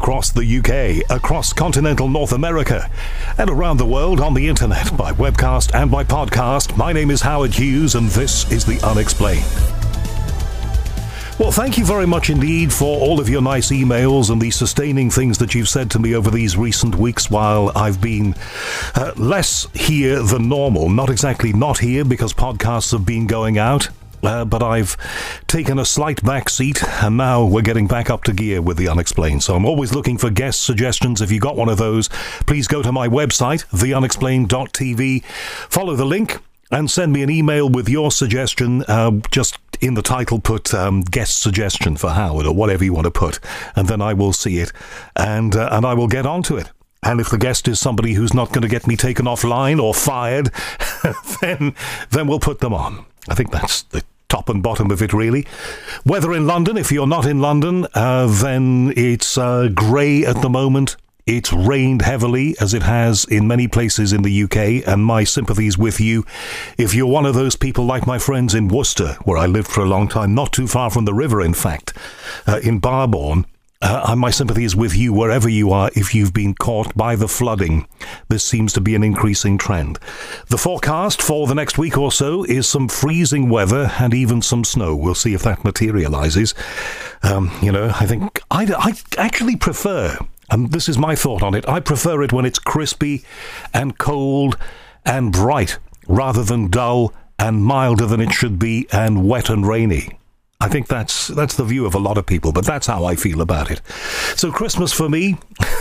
across the UK, across continental North America, and around the world on the internet by webcast and by podcast. My name is Howard Hughes, and this is The Unexplained. Well, thank you very much indeed for all of your nice emails and the sustaining things that you've said to me over these recent weeks while I've been less here than normal. Not exactly not here, because podcasts have been going out. But I've taken a slight back seat, and now we're getting back up to gear with The Unexplained. So I'm always looking for guest suggestions. If you got one of those, please go to my website, theunexplained.tv, follow the link, and send me an email with your suggestion. Just in the title, put guest suggestion for Howard, or whatever you want to put, and then I will see it, and I will get onto it. And if the guest is somebody who's not going to get me taken offline or fired, then we'll put them on. I think that's the top and bottom of it, really. Weather in London, if you're not in London, then it's grey at the moment. It's rained heavily, as it has in many places in the UK, and my sympathies with you. If you're one of those people like my friends in Worcester, where I lived for a long time, not too far from the river, in fact, in Barbourne, my sympathies with you wherever you are if you've been caught by the flooding. This seems to be an increasing trend. The forecast for the next week or so is some freezing weather and even some snow. We'll see if that materialises. I think I actually prefer, and this is my thought on it, I prefer it when it's crispy and cold and bright rather than dull and milder than it should be and wet and rainy. I think that's the view of a lot of people, but that's how I feel about it. So Christmas for me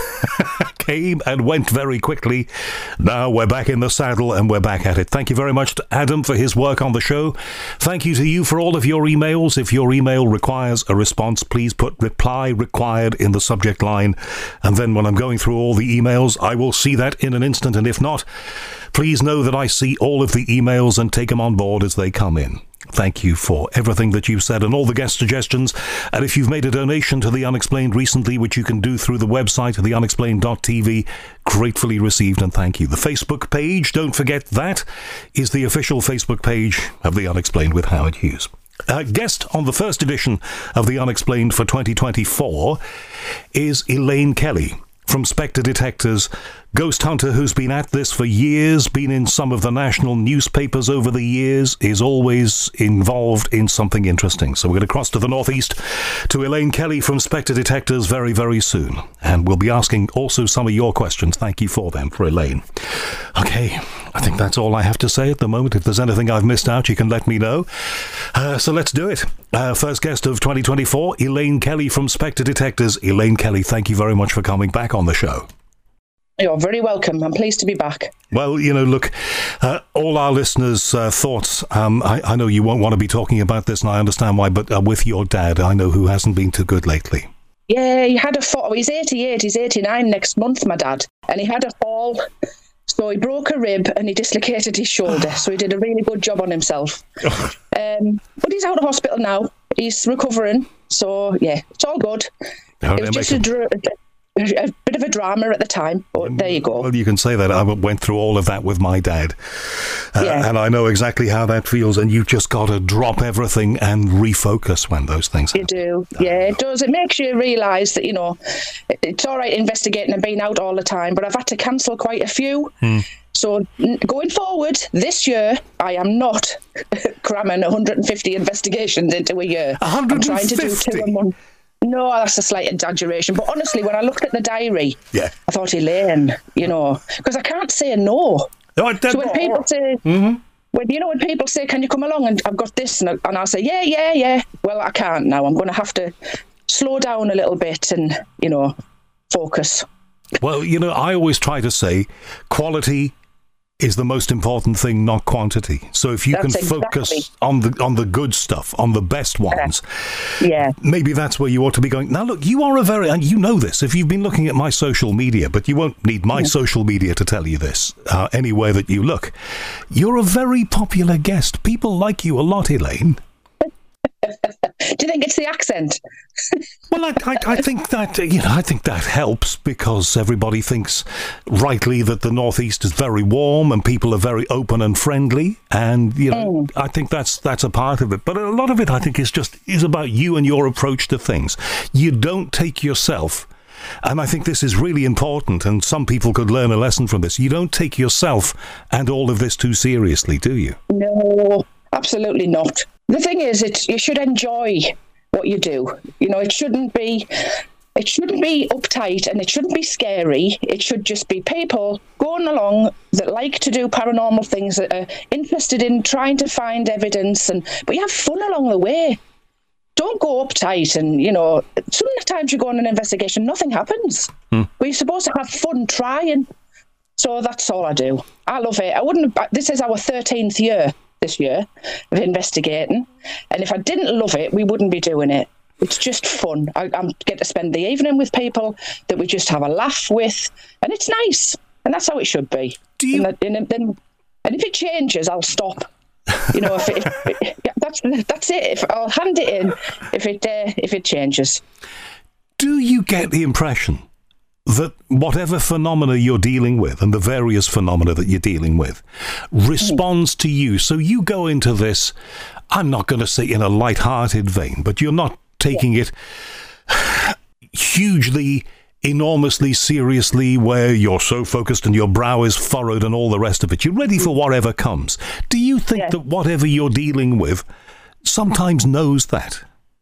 came and went very quickly. Now we're back in the saddle and we're back at it. Thank you very much to Adam for his work on the show. Thank you to you for all of your emails. If your email requires a response, please put reply required in the subject line. And then when I'm going through all the emails, I will see that in an instant. And if not, please know that I see all of the emails and take them on board as they come in. Thank you for everything that you've said and all the guest suggestions. And if you've made a donation to The Unexplained recently, which you can do through the website, theunexplained.tv, gratefully received, and thank you. The Facebook page, don't forget, that is the official Facebook page of The Unexplained with Howard Hughes. Guest on the first edition of The Unexplained for 2024 is Elaine Kelly from Spectre Detectors, ghost hunter who's been at this for years, been in some of the national newspapers over the years, is always involved in something interesting. So we're going to cross to the northeast to Elaine Kelly from Spectre Detectors very, very soon. And we'll be asking also some of your questions. Thank you for them, for Elaine. Okay, I think that's all I have to say at the moment. If there's anything I've missed out, you can let me know. So let's do it. First guest of 2024, Elaine Kelly from Spectre Detectors. Elaine Kelly, thank you very much for coming back on the show. You're very welcome. I'm pleased to be back. Well, look, all our listeners' thoughts, I know you won't want to be talking about this, and I understand why, but with your dad, I know, who hasn't been too good lately. Yeah, he had a fall. He's 88, he's 89 next month, my dad. And he had a fall, so he broke a rib and he dislocated his shoulder. So he did a really good job on himself. But he's out of hospital now. He's recovering. So, yeah, it's all good. It was just a bit of a drama at the time, but there you go. Well, you can say that. I went through all of that with my dad. And I know exactly how that feels, and you've just got to drop everything and refocus when those things happen. You do. Yeah, it does. It makes you realise that, it's all right investigating and being out all the time, but I've had to cancel quite a few. So going forward, this year, I am not cramming 150 investigations into a year. 150? I'm trying to do 2 a month. No, that's a slight exaggeration. But honestly, when I looked at the diary, I thought, Elaine, because I can't say no. So when people say, when people say, can you come along and I've got this, and I'll say, yeah. Well, I can't now. I'm going to have to slow down a little bit and, focus. Well, I always try to say quality is the most important thing, not quantity. So if you can focus on the good stuff, on the best ones, maybe that's where you ought to be going. Now, look, you are and you know this, if you've been looking at my social media, but you won't need my social media to tell you this, anywhere that you look. You're a very popular guest. People like you a lot, Elaine. Do you think it's the accent? Well, I think that I think that helps, because everybody thinks rightly that the Northeast is very warm and people are very open and friendly, and I think that's a part of it. But a lot of it, I think, is about you and your approach to things. You don't take yourself And I think this is really important, and some people could learn a lesson from this. You don't take yourself and all of this too seriously, do you? No, absolutely not. The thing is, you should enjoy what you do. You know, it shouldn't be uptight and it shouldn't be scary. It should just be people going along that like to do paranormal things, that are interested in trying to find evidence, but you have fun along the way. Don't go uptight and, you know, sometimes you go on an investigation, nothing happens. But you're supposed to have fun trying. So that's all I do. I love it. This is our 13th year this year of investigating. And if I didn't love it, we wouldn't be doing it. It's just fun. I get to spend the evening with people that we just have a laugh with. And it's nice. And that's how it should be. And if it changes, I'll stop. You know, that's it. I'll hand it in if it changes. Do you get the impression that whatever phenomena you're dealing with, and the various phenomena that you're dealing with, responds to you? So you go into this, I'm not going to say in a light-hearted vein, but you're not taking it hugely, enormously seriously, where you're so focused and your brow is furrowed and all the rest of it. You're ready for whatever comes. Do you think that whatever you're dealing with sometimes knows that?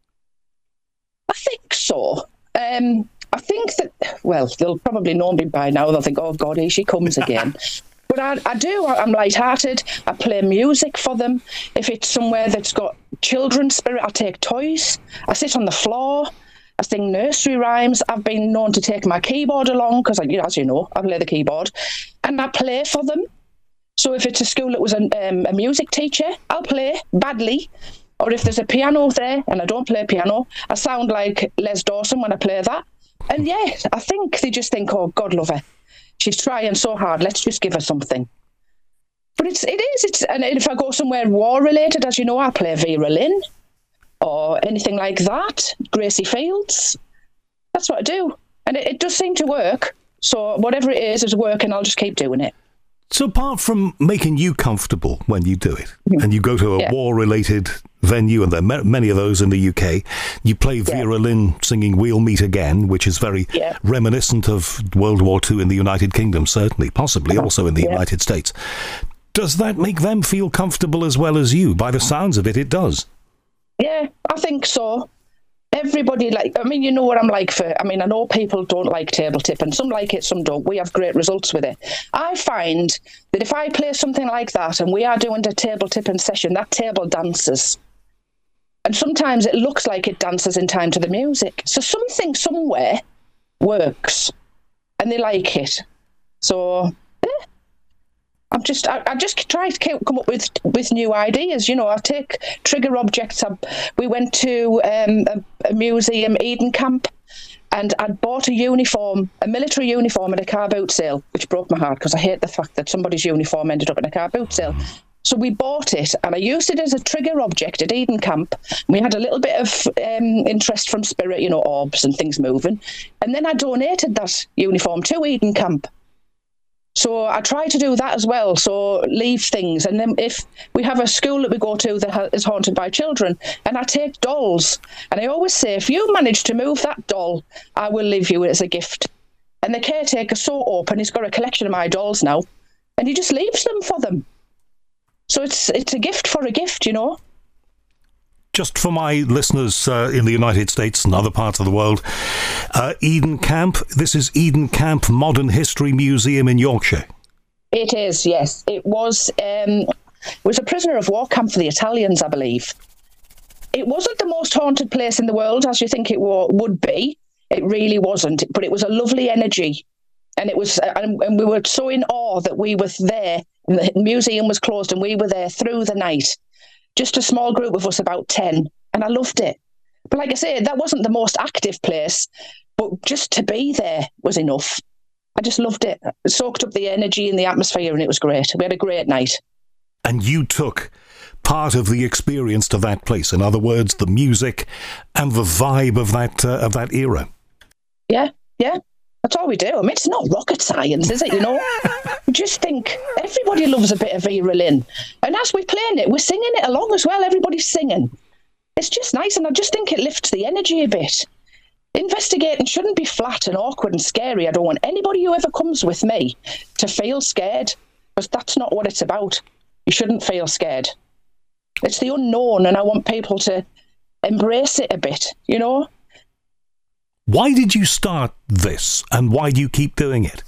I think so. I think that, well, they'll probably know me by now. They'll think, oh, God, here she comes again. But I do. I'm light-hearted. I play music for them. If it's somewhere that's got children's spirit, I take toys. I sit on the floor. I sing nursery rhymes. I've been known to take my keyboard along because, as you know, I play the keyboard. And I play for them. So if it's a school that was a music teacher, I'll play badly. Or if there's a piano there and I don't play piano, I sound like Les Dawson when I play that. And yeah, I think they just think, oh, God love her. She's trying so hard. Let's just give her something. But it is. And if I go somewhere war-related, as you know, I play Vera Lynn or anything like that, Gracie Fields. That's what I do. And it does seem to work. So whatever it is working. I'll just keep doing it. So apart from making you comfortable when you do it, and you go to a war-related venue, and there are many of those in the UK, you play Vera Lynn singing We'll Meet Again, which is very reminiscent of World War II in the United Kingdom, certainly, possibly also in the United States. Does that make them feel comfortable as well as you? By the sounds of it, it does. Yeah, I think so. Everybody you know what I'm like I know people don't like table tipping. Some like it, some don't. We have great results with it. I find that if I play something like that and we are doing a table tipping session, that table dances. And sometimes it looks like it dances in time to the music. So something somewhere works and they like it. So I just try to come up with new ideas. You know, I take trigger objects. We went to a museum, Eden Camp, and I'd bought a military uniform at a car boot sale, which broke my heart because I hate the fact that somebody's uniform ended up in a car boot sale. So we bought it and I used it as a trigger object at Eden Camp. We had a little bit of interest from spirit, you know, orbs and things moving. And then I donated that uniform to Eden Camp. So I try to do that as well, so leave things. And then if we have a school that we go to that is haunted by children, and I take dolls, and I always say, if you manage to move that doll, I will leave you as a gift. And the caretaker's so open, he's got a collection of my dolls now, and he just leaves them for them. So it's a gift for a gift, you know. Just for my listeners in the United States and other parts of the world, Eden Camp, this is Eden Camp Modern History Museum in Yorkshire. It is, yes. It was a prisoner of war camp for the Italians, I believe. It wasn't the most haunted place in the world, as you think it would be. It really wasn't, but it was a lovely energy. And it was, and we were so in awe that we were there. The museum was closed and we were there through the night. Just a small group of us, about 10, and I loved it. But like I say, that wasn't the most active place, but just to be there was enough. I just loved it. It soaked up the energy and the atmosphere, and it was great. We had a great night. And you took part of the experience to that place. In other words, the music and the vibe of that era. Yeah. That's all we do. I mean, it's not rocket science, is it, you know? We just think everybody loves a bit of Vera Lynn. And as we're playing it, we're singing it along as well. Everybody's singing. It's just nice, and I just think it lifts the energy a bit. investigating shouldn't be flat and awkward and scary. I don't want anybody who ever comes with me to feel scared, because that's not what it's about. You shouldn't feel scared. It's the unknown, and I want people to embrace it a bit, you know? Why did you start this, and why do you keep doing it?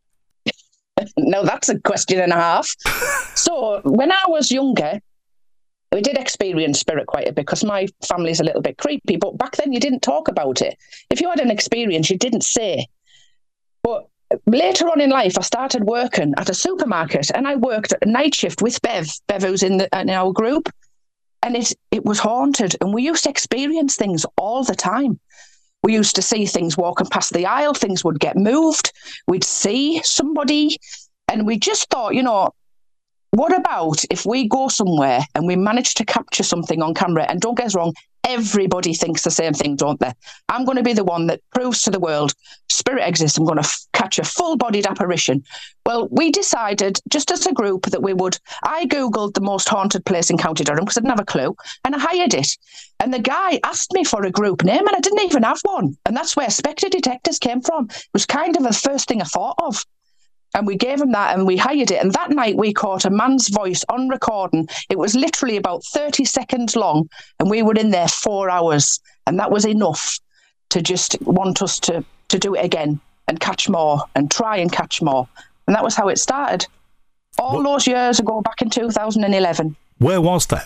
Now, that's a question and a half. So, when I was younger, we did experience spirit quite a bit because my family's a little bit creepy, but back then you didn't talk about it. If you had an experience, you didn't say. But later on in life, I started working at a supermarket, and I worked a night shift with Bev who's in our group, and it was haunted, and we used to experience things all the time. We used to see things walking past the aisle, things would get moved, we'd see somebody, and we just thought, you know, what about if we go somewhere and we manage to capture something on camera? And don't get us wrong, everybody thinks the same thing, don't they? I'm going to be the one that proves to the world spirit exists. I'm going to catch a full-bodied apparition. Well, we decided, just as a group, that I Googled the most haunted place in County Durham because I didn't have a clue, and I hired it. And the guy asked me for a group name, and I didn't even have one. And that's where Spectre Detectors came from. It was kind of the first thing I thought of. And we gave him that, and we hired it. And that night we caught a man's voice on recording. It was literally about 30 seconds long, and we were in there 4 hours. And that was enough to just want us to do it again and catch more and try and catch more. And that was how it started. All those years ago, back in 2011. Where was that?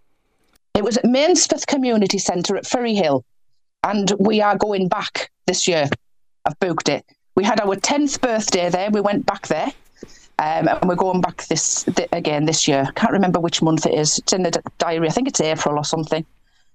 It was at Mainsforth Community Centre at Ferry Hill. And we are going back this year. I've booked it. We had our 10th birthday there. We went back there. And we're going back again this year. Can't remember which month it is. It's in the diary. I think it's April or something.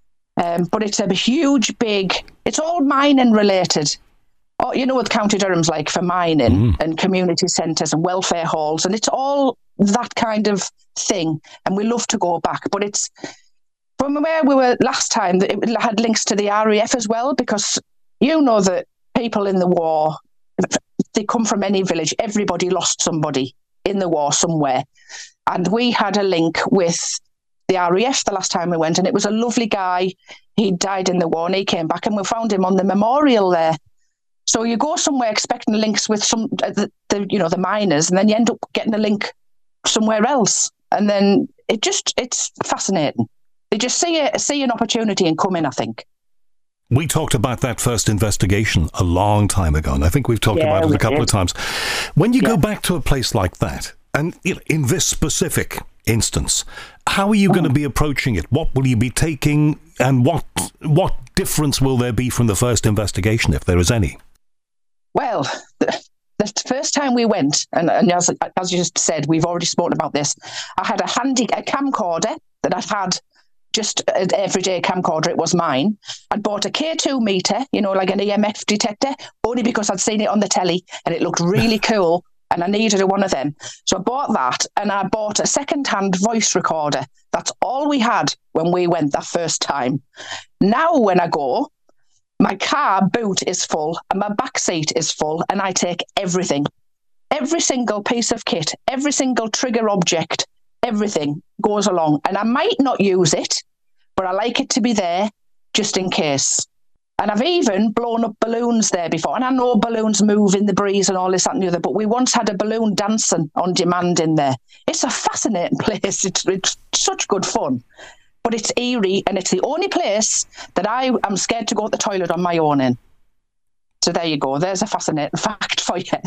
But it's a huge, big... It's all mining related. Oh, you know what County Durham's like for mining and community centres and welfare halls. And it's all that kind of thing. And we love to go back. But it's... From where we were last time, it had links to the RAF as well, because you know that people in the war... They come from any village. Everybody lost somebody in the war somewhere. And we had a link with the RAF the last time we went, and it was a lovely guy. He died in the war, and he came back, and we found him on the memorial there. So you go somewhere expecting links with some, the miners, and then you end up getting a link somewhere else. And then it's fascinating. They just see an opportunity and come in, I think. We talked about that first investigation a long time ago, and I think we've talked about it a couple of times. When you go back to a place like that, and in this specific instance, how are you going to be approaching it? What will you be taking, and what difference will there be from the first investigation, if there is any? Well, the first time we went, and as you just said, we've already spoken about this, I had a camcorder that I'd had, just an everyday camcorder. It was mine. I'd bought a K2 meter, like an EMF detector, only because I'd seen it on the telly and it looked really cool and I needed one of them. So I bought that, and I bought a second-hand voice recorder. That's all we had when we went that first time. Now when I go, my car boot is full and my back seat is full, and I take everything. Every single piece of kit, every single trigger object, everything goes along. And I might not use it, but I like it to be there just in case. And I've even blown up balloons there before. And I know balloons move in the breeze and all this, that and the other, but we once had a balloon dancing on demand in there. It's a fascinating place. It's such good fun. But it's eerie, and it's the only place that I am scared to go to the toilet on my own in. So there you go. There's a fascinating fact for you.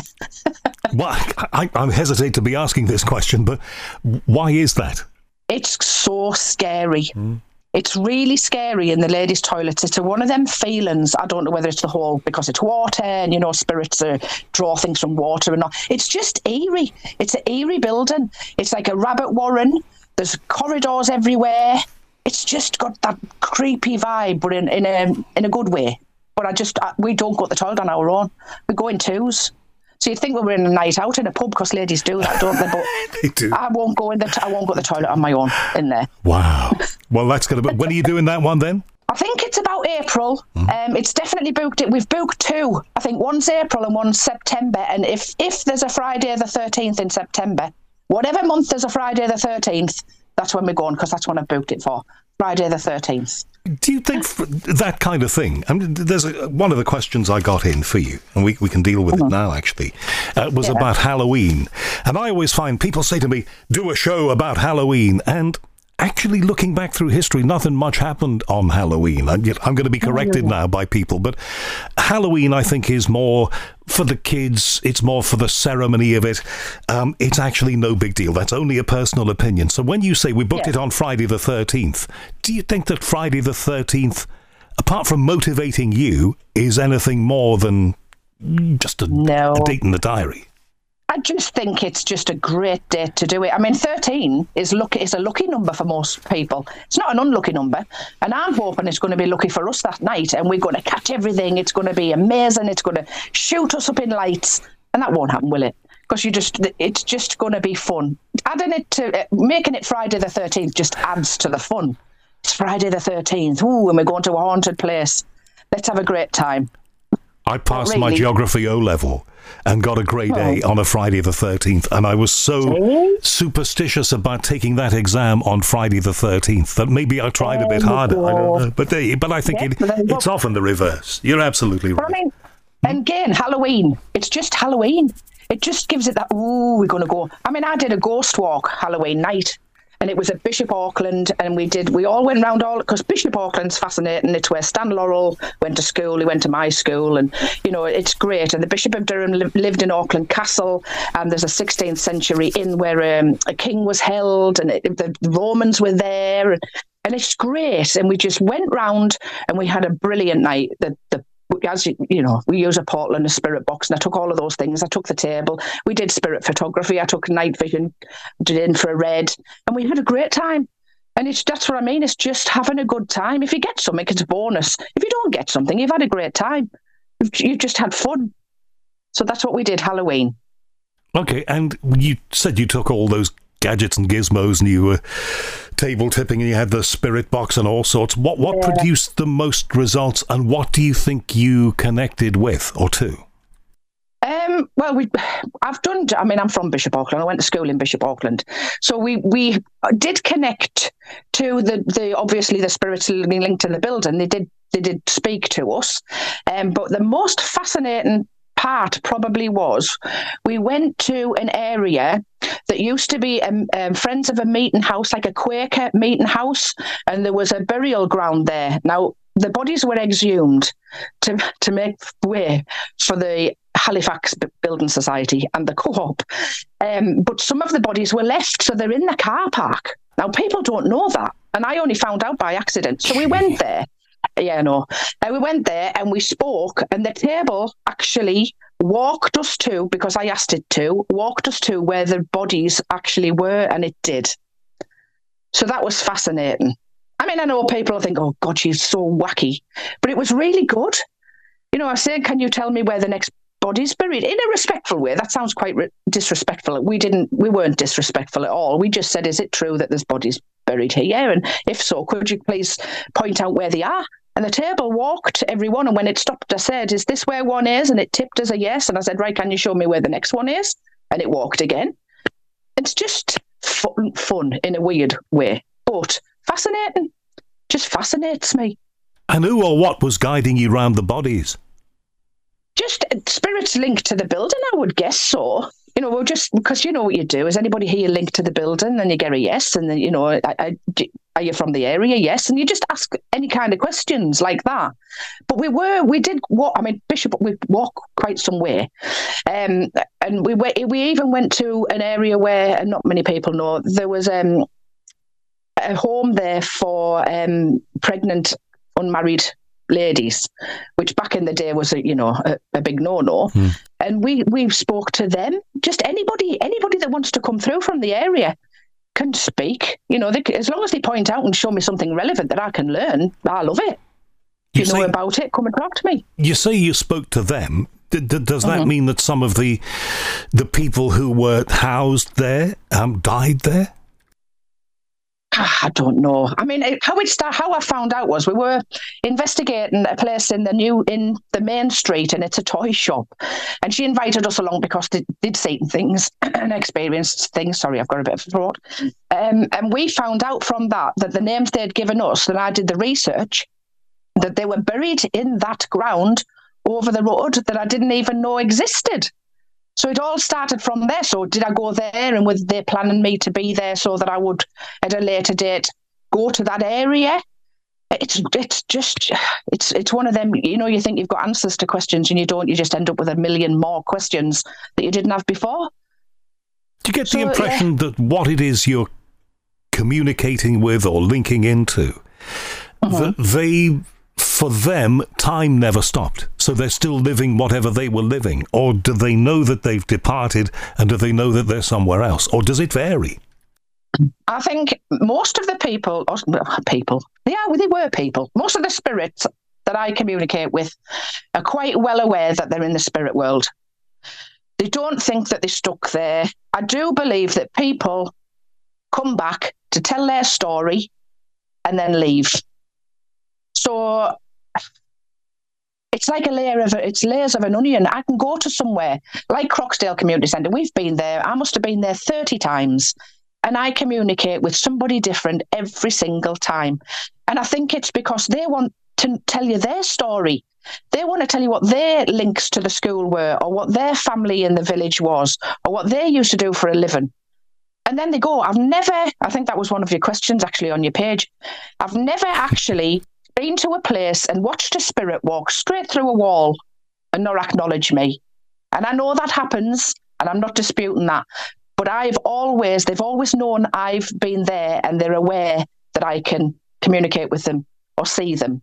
Well, I hesitate to be asking this question, but why is that? It's so scary. It's really scary in the ladies' toilets. It's one of them feelings. I don't know whether it's the whole, because it's water and, spirits draw things from water and all. It's just eerie. It's an eerie building. It's like a rabbit warren. There's corridors everywhere. It's just got that creepy vibe, but in a good way. But we don't go to the toilet on our own. We go in twos. So you'd think we were in a night out in a pub, because ladies do that, don't they? But they do. I won't go to the toilet on my own in there. Wow. Well, that's going to be... When are you doing that one then? I think it's about April. It's definitely booked. We've booked two. I think one's April and one's September. And if there's a Friday the 13th in September, whatever month there's a Friday the 13th, that's when we're going, because that's when I've booked it for. Friday the 13th. Do you think that kind of thing? I mean, there's one of the questions I got in for you, and we can deal with it now, actually, was about Halloween. And I always find people say to me, do a show about Halloween. And actually, looking back through history, nothing much happened on Halloween. I'm going to be corrected now by people, but Halloween, I think, is more for the kids. It's more for the ceremony of it. It's actually no big deal. That's only a personal opinion. So when you say we booked it on Friday the 13th, do you think that Friday the 13th, apart from motivating you, is anything more than just a date in the diary? I just think it's just a great day to do it. I mean, 13 is a lucky number for most people. It's not an unlucky number. And I'm hoping it's going to be lucky for us that night. And we're going to catch everything. It's going to be amazing. It's going to shoot us up in lights. And that won't happen, will it? Because it's just going to be fun. Making it Friday the 13th just adds to the fun. It's Friday the 13th. Ooh, and we're going to a haunted place. Let's have a great time. I passed my geography O-level and got a grade A on a Friday the 13th, and I was so superstitious about taking that exam on Friday the 13th that maybe I tried a bit harder. I don't know, but I think it's often the reverse. You're absolutely right. I mean, and again, Halloween. It's just Halloween. It just gives it that. Ooh, we're going to go. I mean, I did a ghost walk Halloween night. And it was at Bishop Auckland, and we all went round because Bishop Auckland's fascinating. It's where Stan Laurel went to school. He went to my school, and, it's great. And the Bishop of Durham lived in Auckland Castle, and there's a 16th century inn where a king was held, and the Romans were there, and it's great. And we just went round, and we had a brilliant night. As we use a portal and a spirit box, and I took all of those things. I took the table. We did spirit photography. I took night vision, did infrared, and we had a great time. And that's what I mean. It's just having a good time. If you get something, it's a bonus. If you don't get something, you've had a great time. You've just had fun. So that's what we did Halloween. Okay, and you said you took all those gadgets and gizmos, and you were table tipping, and you had the spirit box and all sorts. What produced the most results, and what do you think you connected with or to? Well, I'm from Bishop Auckland. I went to school in Bishop Auckland. So we did connect to the obviously the spirits linked to the building. They did speak to us. But the most fascinating part probably was we went to an area that used to be Friends of a Meeting House, like a Quaker meeting house, and there was a burial ground there. Now, the bodies were exhumed to make way for the Halifax Building Society and the Co-op, but some of the bodies were left, so they're in the car park. Now, people don't know that, and I only found out by accident. So we went there. We went there and we spoke, and the table actually walked us to, because I asked it to, walked us to where the bodies actually were, and it did. So that was fascinating. I mean, I know people think, oh, God, she's so wacky, but it was really good. I was saying, can you tell me where the next body's buried? In a respectful way. That sounds quite disrespectful. We weren't disrespectful at all. We just said, is it true that there's bodies buried here? And if so, could you please point out where they are? And the table walked everyone, and when it stopped, I said, is this where one is? And it tipped as a yes. And I said, right, can you show me where the next one is? And it walked again. It's just fun in a weird way, but fascinating. Just fascinates me. And who or what was guiding you round the bodies? Just spirits linked to the building, I would guess so. Well, just because what you do is, anybody here linked to the building, and you get a yes, and then, are you from the area? Yes. And you just ask any kind of questions like that. But we did walk, Bishop, we walked quite some way. And we even went to an area where, and not many people know, there was a home there for pregnant, unmarried ladies, which back in the day was a big no-no. And we spoke to them. Just anybody that wants to come through from the area can speak. As long as they point out and show me something relevant that I can learn, I love it. You know about it, come and talk to me. You say you spoke to them. Does that mean that some of the people who were housed there died there? I don't know. I mean, how I found out was we were investigating a place in the main street, and it's a toy shop. And she invited us along because they'd seen things and experienced things. Sorry, I've got a bit of a throat. And we found out from that the names they'd given us, that I did the research, that they were buried in that ground over the road that I didn't even know existed. So it all started from there. So did I go there, and were they planning me to be there so that I would, at a later date, go to that area? It's one of them, you think you've got answers to questions and you don't. You just end up with a million more questions that you didn't have before. Do you get the impression that what it is you're communicating with or linking into, that for them, time never stopped, so they're still living whatever they were living? Or do they know that they've departed, and do they know that they're somewhere else? Or does it vary? I think most of the people, they were people. Most of the spirits that I communicate with are quite well aware that they're in the spirit world. They don't think that they're stuck there. I do believe that people come back to tell their story and then leave. So it's like it's layers of an onion. I can go to somewhere like Croxdale Community Centre. We've been there. I must have been there 30 times. And I communicate with somebody different every single time. And I think it's because they want to tell you their story. They want to tell you what their links to the school were, or what their family in the village was, or what they used to do for a living. And then they go, I think that was one of your questions actually on your page. I've never actually been to a place and watched a spirit walk straight through a wall and not acknowledge me. And I know that happens, and I'm not disputing that. But they've always known I've been there, and they're aware that I can communicate with them or see them.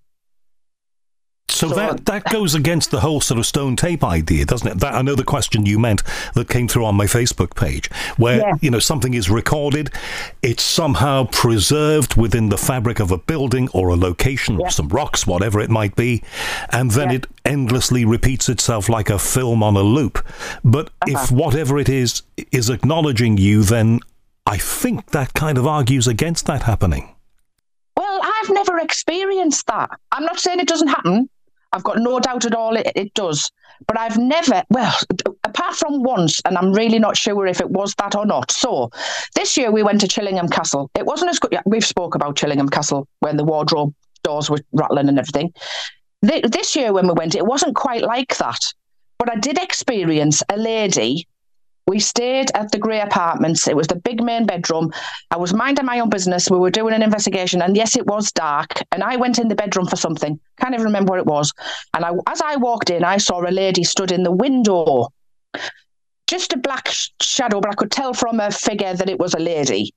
So that goes against the whole sort of stone tape idea, doesn't it? I know the question you meant that came through on my Facebook page, where, something is recorded, it's somehow preserved within the fabric of a building or a location, or some rocks, whatever it might be, and then it endlessly repeats itself like a film on a loop. But if whatever it is acknowledging you, then I think that kind of argues against that happening. Well, I've never experienced that. I'm not saying it doesn't happen. I've got no doubt at all it does. But I've never, apart from once, and I'm really not sure if it was that or not. So this year we went to Chillingham Castle. It wasn't as good. We've spoke about Chillingham Castle when the wardrobe doors were rattling and everything. This year when we went, it wasn't quite like that. But I did experience a lady. We stayed at the Grey Apartments. It was the big main bedroom. I was minding my own business. We were doing an investigation, and yes, it was dark. And I went in the bedroom for something. Can't even remember what it was. And as I walked in, I saw a lady stood in the window. Just a black shadow, but I could tell from her figure that it was a lady.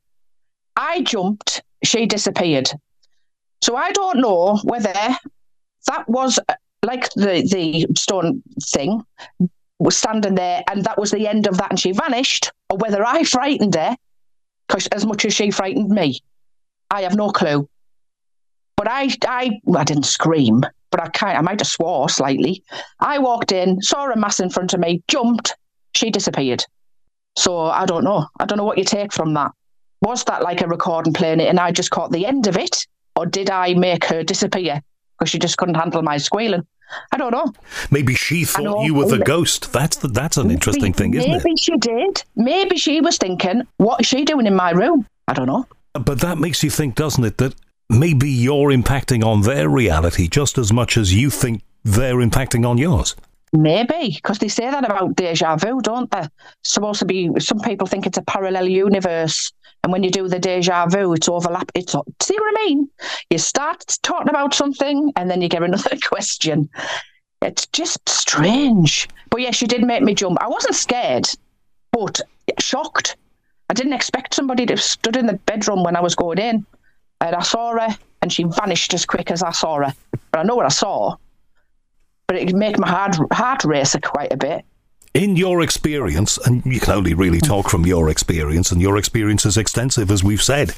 I jumped. She disappeared. So I don't know whether that was like the stone thing was standing there and that was the end of that and she vanished, or whether I frightened her because as much as she frightened me. I have no clue. But I didn't scream, but I might have swore slightly. I walked in, saw a mass in front of me, jumped, she disappeared. So I don't know. I don't know what you take from that. Was that like a recording playing it and I just caught the end of it? Or did I make her disappear because she just couldn't handle my squealing? I don't know. Maybe she thought you were the ghost. That's an interesting thing, isn't it? Maybe she did. Maybe she was thinking, what is she doing in my room? I don't know. But that makes you think, doesn't it, that maybe you're impacting on their reality just as much as you think they're impacting on yours? Maybe, because they say that about deja vu, don't they? Supposed to be, some people think it's a parallel universe. And when you do the deja vu, it's overlap. See what I mean? You start talking about something and then you get another question. It's just strange. But yeah, she did make me jump. I wasn't scared, but shocked. I didn't expect somebody to stood in the bedroom when I was going in. And I saw her and she vanished as quick as I saw her. But I know what I saw. But it made my heart race quite a bit. In your experience, and you can only really talk from your experience, and your experience is extensive, as we've said,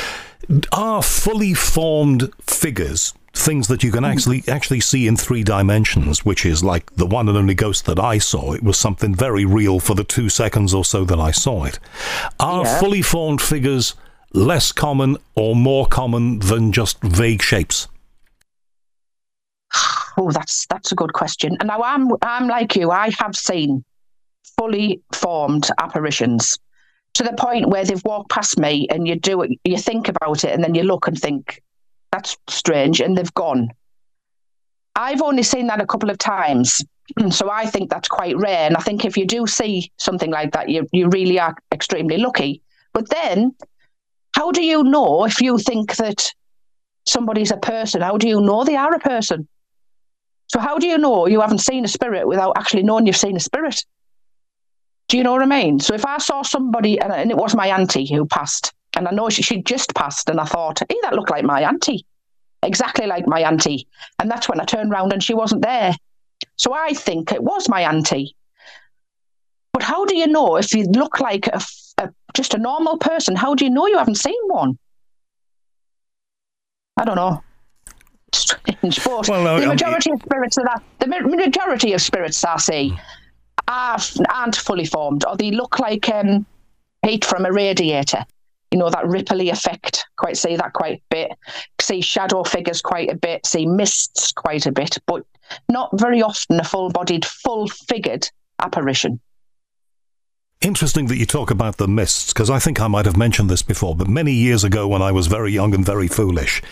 are fully formed figures things that you can actually see in 3 dimensions, which is like the one and only ghost that I saw? It was something very real for the 2 seconds or so that I saw it. Are fully formed figures less common or more common than just vague shapes? Oh, that's a good question. And now I'm like you. I have seen fully formed apparitions to the point where they've walked past me, and you think about it, and then you look and think, that's strange, and they've gone. I've only seen that a couple of times, so I think that's quite rare. And I think if you do see something like that, you really are extremely lucky. But then, how do you know if you think that somebody's a person? How do you know they are a person? So how do you know you haven't seen a spirit without actually knowing you've seen a spirit? Do you know what I mean? So if I saw somebody, and it was my auntie who passed, and I know she just passed, and I thought, hey, that looked like my auntie. Exactly like my auntie. And that's when I turned around and she wasn't there. So I think it was my auntie. But how do you know if you look like just a normal person? How do you know you haven't seen one? I don't know. Strange. But the majority of spirits I see aren't fully formed, or they look like heat from a radiator. You know, that ripply effect. See that quite a bit. See shadow figures quite a bit. See mists quite a bit, but not very often a full-bodied, full-figured apparition. Interesting that you talk about the mists, because I think I might have mentioned this before, but many years ago when I was very young and very foolish,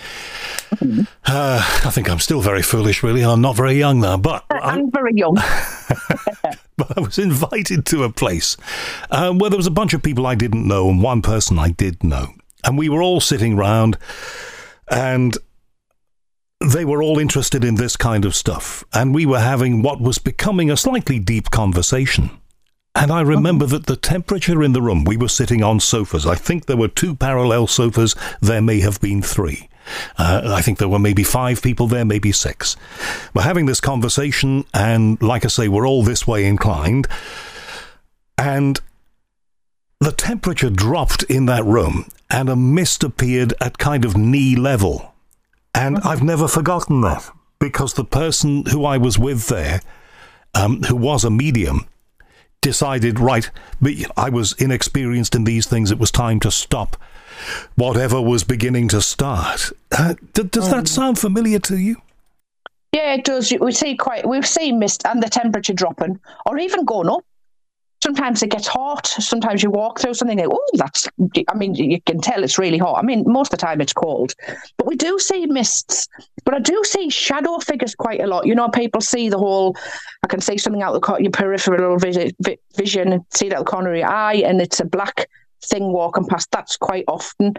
I think I'm still very foolish, really. I'm not very young now, but I'm very young. But I was invited to a place where there was a bunch of people I didn't know and one person I did know. And we were all sitting round, and they were all interested in this kind of stuff. And we were having what was becoming a slightly deep conversation. And I remember that the temperature in the room, we were sitting on sofas. I think there were 2 parallel sofas. There may have been 3. I think there were maybe 5 people there, maybe 6. We're having this conversation, and like I say, we're all this way inclined. And the temperature dropped in that room, and a mist appeared at kind of knee level. And I've never forgotten that, because the person who I was with there, who was a medium, decided, right, but I was inexperienced in these things, it was time to stop whatever was beginning to start. Does that sound familiar to you? Yeah, it does. We've seen mist and the temperature dropping, or even going up. Sometimes it gets hot. Sometimes you walk through something like, you can tell it's really hot. I mean, most of the time it's cold. But we do see mists. But I do see shadow figures quite a lot. You know, people see I can see something out of your peripheral vision, and see that corner of your eye, and it's a black thing walking past. That's quite often.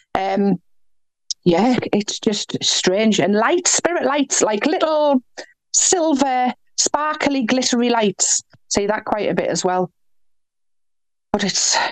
It's just strange. And spirit lights, like little silver, sparkly, glittery lights. See that quite a bit as well. But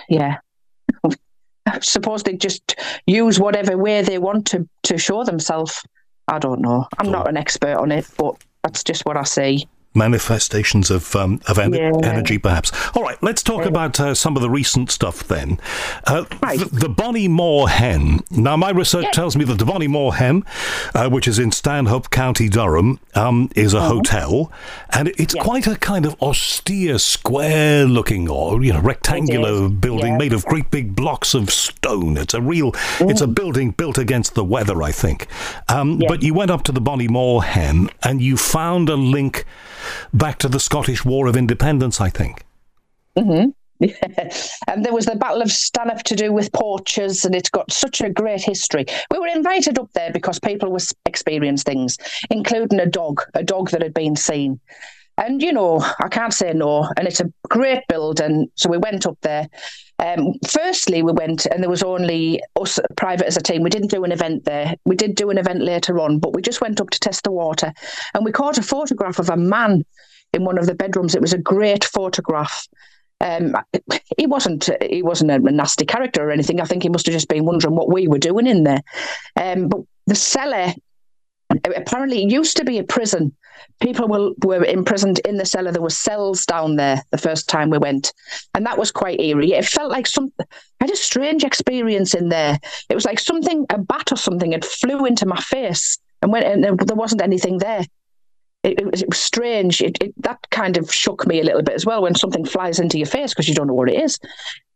I suppose they just use whatever way they want to show themselves. I don't know. I'm not an expert on it, but that's just what I see. Manifestations of energy, perhaps. All right, let's talk about some of the recent stuff then. The Bonnie Moor Hen. Now, my research tells me that the Bonnie Moor Hen, which is in Stanhope, County Durham, is a hotel, and it's quite a kind of austere, square-looking or rectangular building made of great big blocks of stone. It's it's a building built against the weather, I think. But you went up to the Bonnie Moor Hen, and you found a link back to the Scottish War of Independence, I think. Mm-hmm. Yeah. And there was the Battle of Stanhope to do with poachers, and it's got such a great history. We were invited up there because people were experiencing things, including a dog that had been seen. And, I can't say no. And it's a great build. And so we went up there. Firstly, we went, and there was only us private as a team. We didn't do an event there. We did do an event later on, but we just went up to test the water. And we caught a photograph of a man in one of the bedrooms. It was a great photograph. He wasn't a nasty character or anything. I think he must have just been wondering what we were doing in there. But the cellar, apparently it used to be a prison. People were imprisoned in the cellar. There were cells down there the first time we went, and that was quite eerie. It felt like I had a strange experience in there. It was like a bat or something had flew into my face and there wasn't anything there. It was strange. That kind of shook me a little bit as well when something flies into your face because you don't know what it is.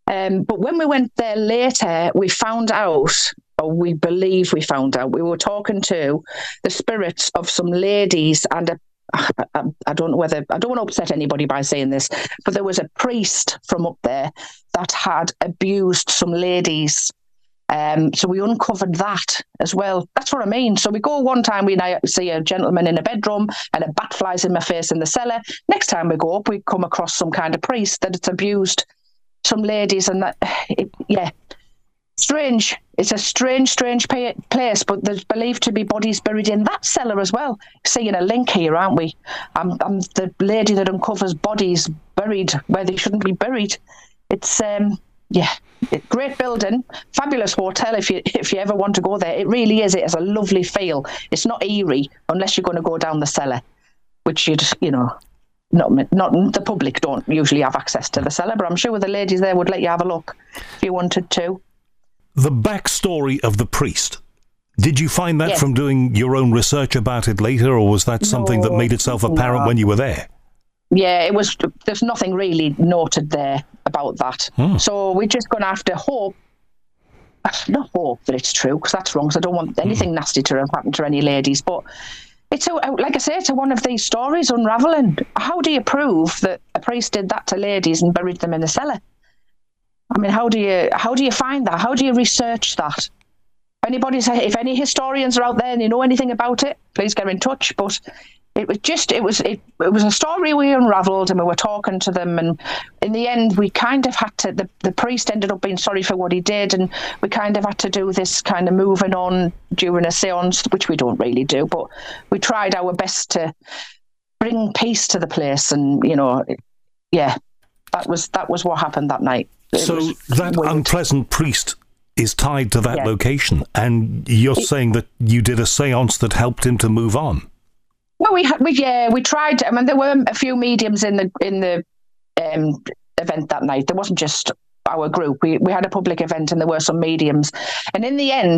But when we went there later, we found out, or we believe we found out, we were talking to the spirits of some ladies, and I don't know whether, I don't want to upset anybody by saying this, but there was a priest from up there that had abused some ladies. So we uncovered that as well. That's what I mean. So we go one time, we see a gentleman in a bedroom and a bat flies in my face in the cellar. Next time we go up, we come across some kind of priest that it's abused some ladies, and that, strange. It's a strange place, but there's believed to be bodies buried in that cellar as well. Seeing a link here, aren't we? I'm the lady that uncovers bodies buried where they shouldn't be buried. It's great building, fabulous hotel. If you ever want to go there, it really is. It has a lovely feel. It's not eerie unless you're going to go down the cellar, which not the public don't usually have access to the cellar, but I'm sure the ladies there would let you have a look if you wanted to. The backstory of the priest, did you find that from doing your own research about it later, or was that something that made itself apparent when you were there? Yeah, it was. There's nothing really noted there about that. So we're just going to have to not hope that it's true, because that's wrong, because I don't want anything nasty to have happened to any ladies, but it's, like I say, it's one of these stories unravelling. How do you prove that a priest did that to ladies and buried them in the cellar? I mean, how do you find that? How do you research that? If any historians are out there and you know anything about it, please get in touch. But it was a story we unravelled, and we were talking to them, and in the end we kind of had to, the priest ended up being sorry for what he did, and we kind of had to do this kind of moving on during a seance, which we don't really do, but we tried our best to bring peace to the place. And that was what happened that night. So that unpleasant priest is tied to that location, and you're saying that you did a seance that helped him to move on. Well, we tried. I mean, there were a few mediums in the event that night. There wasn't just our group. We had a public event, and there were some mediums. And in the end,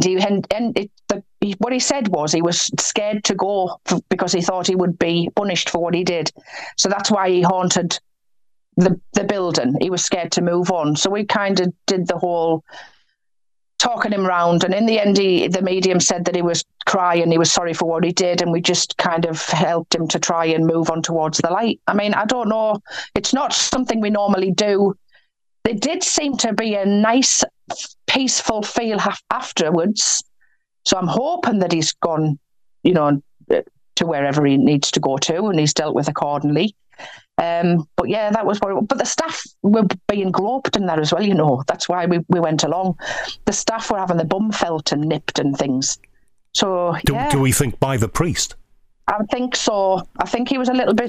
what he said was he was scared to go because he thought he would be punished for what he did. So that's why he haunted the building. He was scared to move on. So we kind of did the whole talking him round, and in the end the medium said that he was crying, he was sorry for what he did, and we just kind of helped him to try and move on towards the light. I mean, I don't know, it's not something we normally do. There did seem to be a nice peaceful feel afterwards, so I'm hoping that he's gone to wherever he needs to go to, and he's dealt with accordingly. But yeah, that was what. But the staff were being groped in there as well. That's why we went along. The staff were having the bum felt and nipped and things. So do we think by the priest? I think so. I think he was a little bit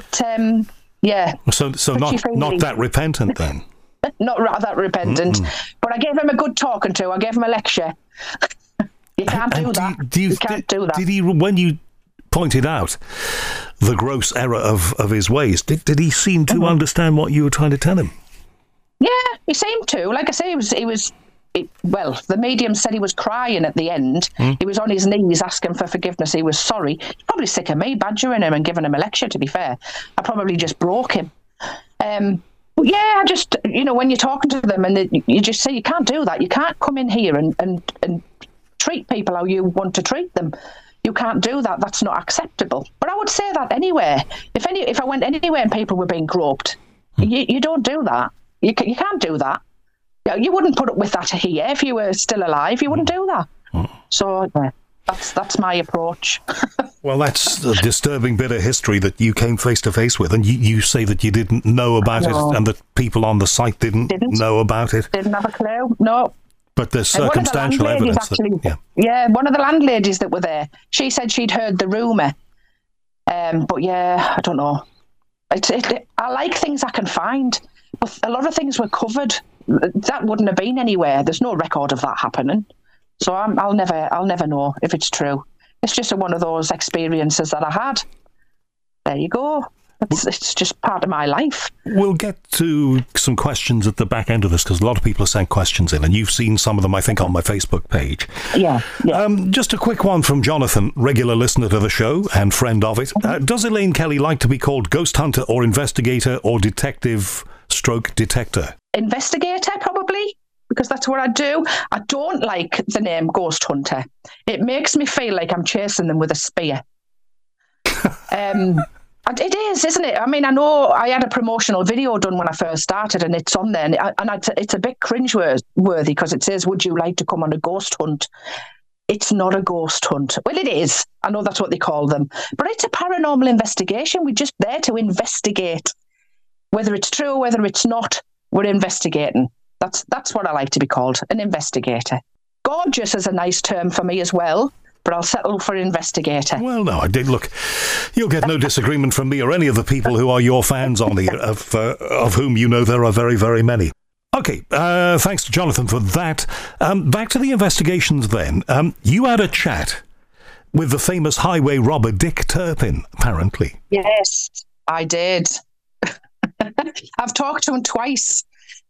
So not that repentant then. Not that repentant. But I gave him a good talking to. I gave him a lecture. You can't do that. You can't do that. Did he, when you pointed out the gross error of his ways, did he seem to understand what you were trying to tell him? Yeah, he seemed to. Like I say, the medium said he was crying at the end. He was on his knees asking for forgiveness. He was sorry. He's probably sick of me badgering him and giving him a lecture, to be fair. I probably just broke him. But yeah, I just, when you're talking to them and you just say, you can't do that. You can't come in here and treat people how you want to treat them. You can't do that. That's not acceptable. But I would say that anywhere. If I went anywhere and people were being groped, you don't do that. You can't do that. You wouldn't put up with that here if you were still alive. You wouldn't do that. So that's my approach. Well, that's a disturbing bit of history that you came face to face with, and you say that you didn't know about it, and that people on the site didn't know about it. Didn't have a clue. No. But there's circumstantial evidence. One of the landladies that were there, she said she'd heard the rumour. But yeah, I don't know. I like things I can find. But a lot of things were covered. That wouldn't have been anywhere. There's no record of that happening. So I'll never know if it's true. It's just one of those experiences that I had. There you go. It's just part of my life. We'll get to some questions at the back end of this, because a lot of people are sending questions in, and you've seen some of them, I think, on my Facebook page. Yeah. Just a quick one from Jonathan, regular listener to the show and friend of it. Does Elaine Kelly like to be called ghost hunter or investigator or detective/detector? Investigator, probably. probably, because that's what I do. I don't like the name Ghost Hunter. It makes me feel like I'm chasing them with a spear. It is, isn't it? I mean, I know I had a promotional video done when I first started, and it's on there, and it's a bit cringe-worthy because it says, "Would you like to come on a ghost hunt?" It's not a ghost hunt. Well, it is. I know that's what they call them, but it's a paranormal investigation. We're just there to investigate. Whether it's true or whether it's not, we're investigating. That's what I like to be called, an investigator. Gorgeous is a nice term for me as well, but I'll settle for investigator. Well, no, I did. Look, you'll get no disagreement from me or any of the people who are your fans on the of whom you know there are very, very many. Okay, thanks to Jonathan for that. Back to the investigations then. You had a chat with the famous highway robber Dick Turpin, apparently. Yes, I did. I've talked to him twice.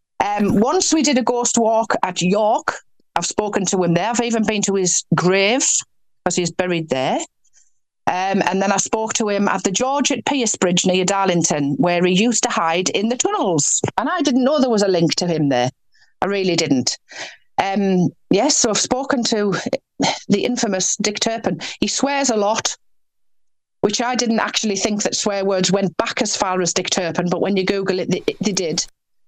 Once we did a ghost walk at York. I've spoken to him there. I've even been to his grave because he's buried there. And then I spoke to him at the George at Piercebridge near Darlington, where he used to hide in the tunnels. And I didn't know there was a link to him there. I really didn't. Yes, so I've spoken to the infamous Dick Turpin. He swears a lot, which I didn't actually think that swear words went back as far as Dick Turpin, but when you Google it, they did.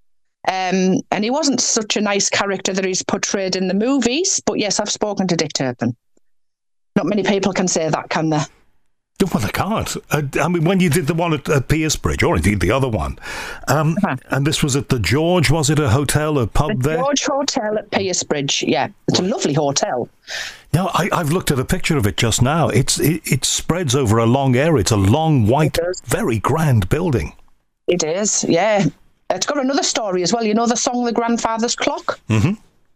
And he wasn't such a nice character that he's portrayed in the movies, but yes, I've spoken to Dick Turpin. Not many people can say that, can they? Well, they can't. I mean, when you did the one at Piercebridge, or indeed the other one, and this was at the George, was it a hotel, a pub there? The George Hotel at Piercebridge, yeah. It's a lovely hotel. Now, I've looked at a picture of it just now. It spreads over a long area. It's a long, white, very grand building. It is, yeah. It's got another story as well. You know the song "The Grandfather's Clock"? Mm-hmm.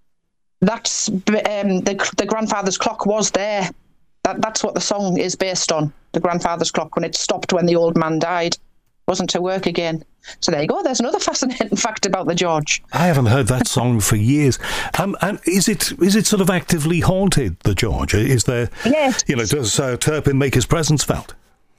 That's the grandfather's clock was there. That's what the song is based on. The grandfather's clock, when it stopped when the old man died, wasn't to work again. So there you go. There's another fascinating fact about the George. I haven't heard that song for years. And is it sort of actively haunted, the George? Is there? Yes. You know, does Turpin make his presence felt?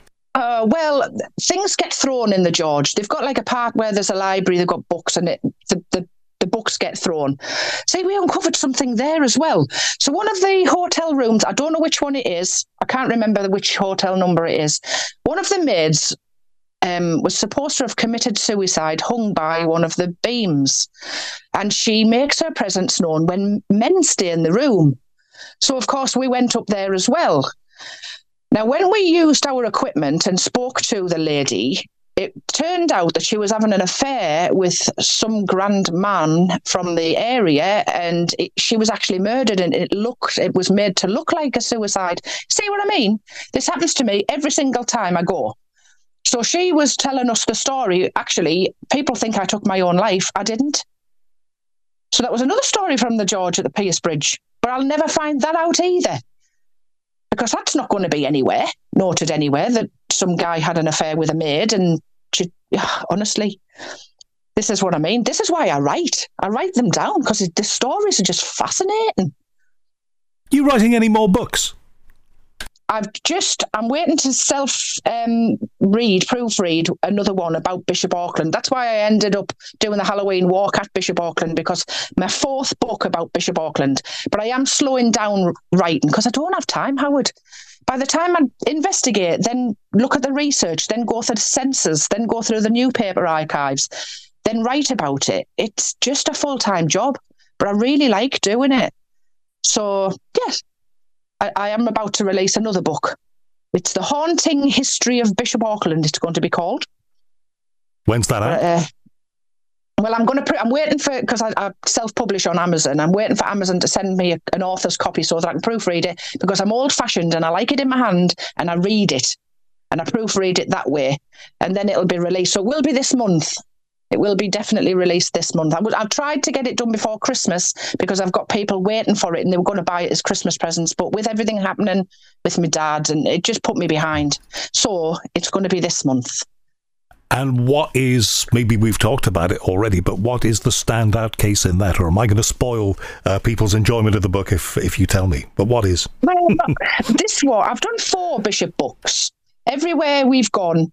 Well, things get thrown in the George. They've got like a part where there's a library, they've got books, and the books get thrown. See, we uncovered something there as well. So one of the hotel rooms, I don't know which one it is. I can't remember which hotel number it is. One of the maids was supposed to have committed suicide hung by one of the beams. And she makes her presence known when men stay in the room. So, of course, we went up there as well. Now, when we used our equipment and spoke to the lady, it turned out that she was having an affair with some grand man from the area, and she was actually murdered, and it was made to look like a suicide. See what I mean? This happens to me every single time I go. So she was telling us the story. Actually, people think I took my own life. I didn't. So that was another story from the George at the Piercebridge, but I'll never find that out either. Because that's not going to be noted anywhere, that some guy had an affair with a maid. And honestly, this is what I mean. This is why I write. I write them down because the stories are just fascinating. You writing any more books? I'm waiting to proofread another one about Bishop Auckland. That's why I ended up doing the Halloween walk at Bishop Auckland, because my fourth book about Bishop Auckland. But I am slowing down writing because I don't have time, Howard. By the time I investigate, then look at the research, then go through the census, then go through the newspaper archives, then write about it. It's just a full-time job, but I really like doing it. So, yes. I am about to release another book. It's The Haunting History of Bishop Auckland, it's going to be called. When's that out? Well, I'm waiting for, because I self-publish on Amazon, I'm waiting for Amazon to send me an author's copy so that I can proofread it, because I'm old-fashioned and I like it in my hand and I read it and I proofread it that way, and then it'll be released. So it will be this month. It will be definitely released this month. I've tried to get it done before Christmas because I've got people waiting for it and they were going to buy it as Christmas presents. But with everything happening with my dad, and it just put me behind. So it's going to be this month. And what is, maybe we've talked about it already, but what is the standout case in that? Or am I going to spoil people's enjoyment of the book if you tell me? But what is? Well, I've done 4 Bishop books. Everywhere we've gone,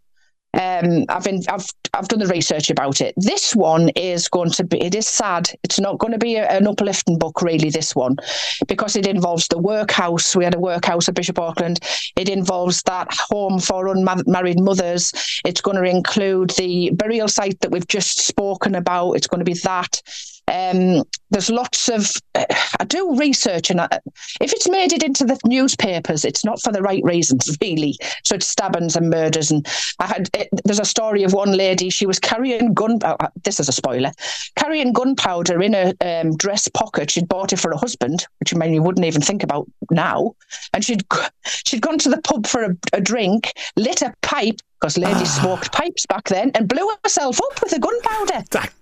I've done the research about it. This one is going to be, it is sad. It's not going to be an uplifting book, really, this one, because it involves the workhouse. We had a workhouse at Bishop Auckland. It involves that home for unmarried mothers. It's going to include the burial site that we've just spoken about. It's going to be that. There's lots of, I do research, and if it's made it into the newspapers, it's not for the right reasons, really. So it's stabbings and murders. And there's a story of one lady, she was carrying this is a spoiler, carrying gunpowder in a dress pocket. She'd bought it for her husband, which you wouldn't even think about now. And she'd gone to the pub for a drink, lit a pipe, because ladies smoked pipes back then, and blew herself up with the gunpowder. That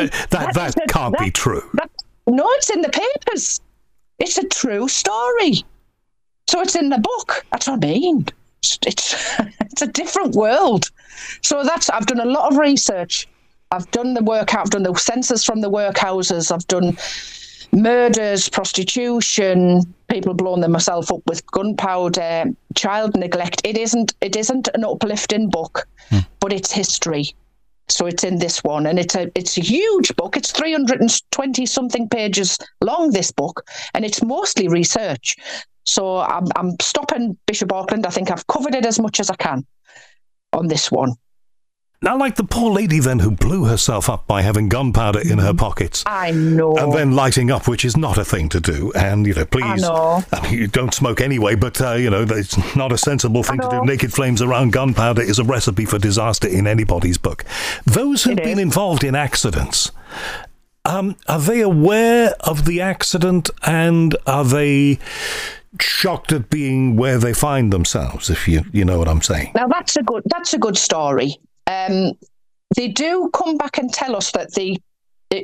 can't be true. No, it's in the papers. It's a true story. So it's in the book. That's what I mean. It's a different world. So I've done a lot of research. I've done the workout. I've done the census from the workhouses. I've done murders, prostitution, people blowing themselves up with gunpowder, child neglect. It isn't an uplifting book, but it's history. So it's in this one, and it's a huge book. It's 320 something pages long, this book, and it's mostly research. So I'm stopping Bishop Auckland. I think I've covered it as much as I can on this one. Now, like the poor lady then who blew herself up by having gunpowder in her pockets. I know. And then lighting up, which is not a thing to do. And, please, I mean, you don't smoke anyway, but, it's not a sensible thing to do. Naked flames around gunpowder is a recipe for disaster in anybody's book. Those who've been involved in accidents, are they aware of the accident, and are they shocked at being where they find themselves, if you know what I'm saying? Now, that's a good story. They do come back and tell us that they're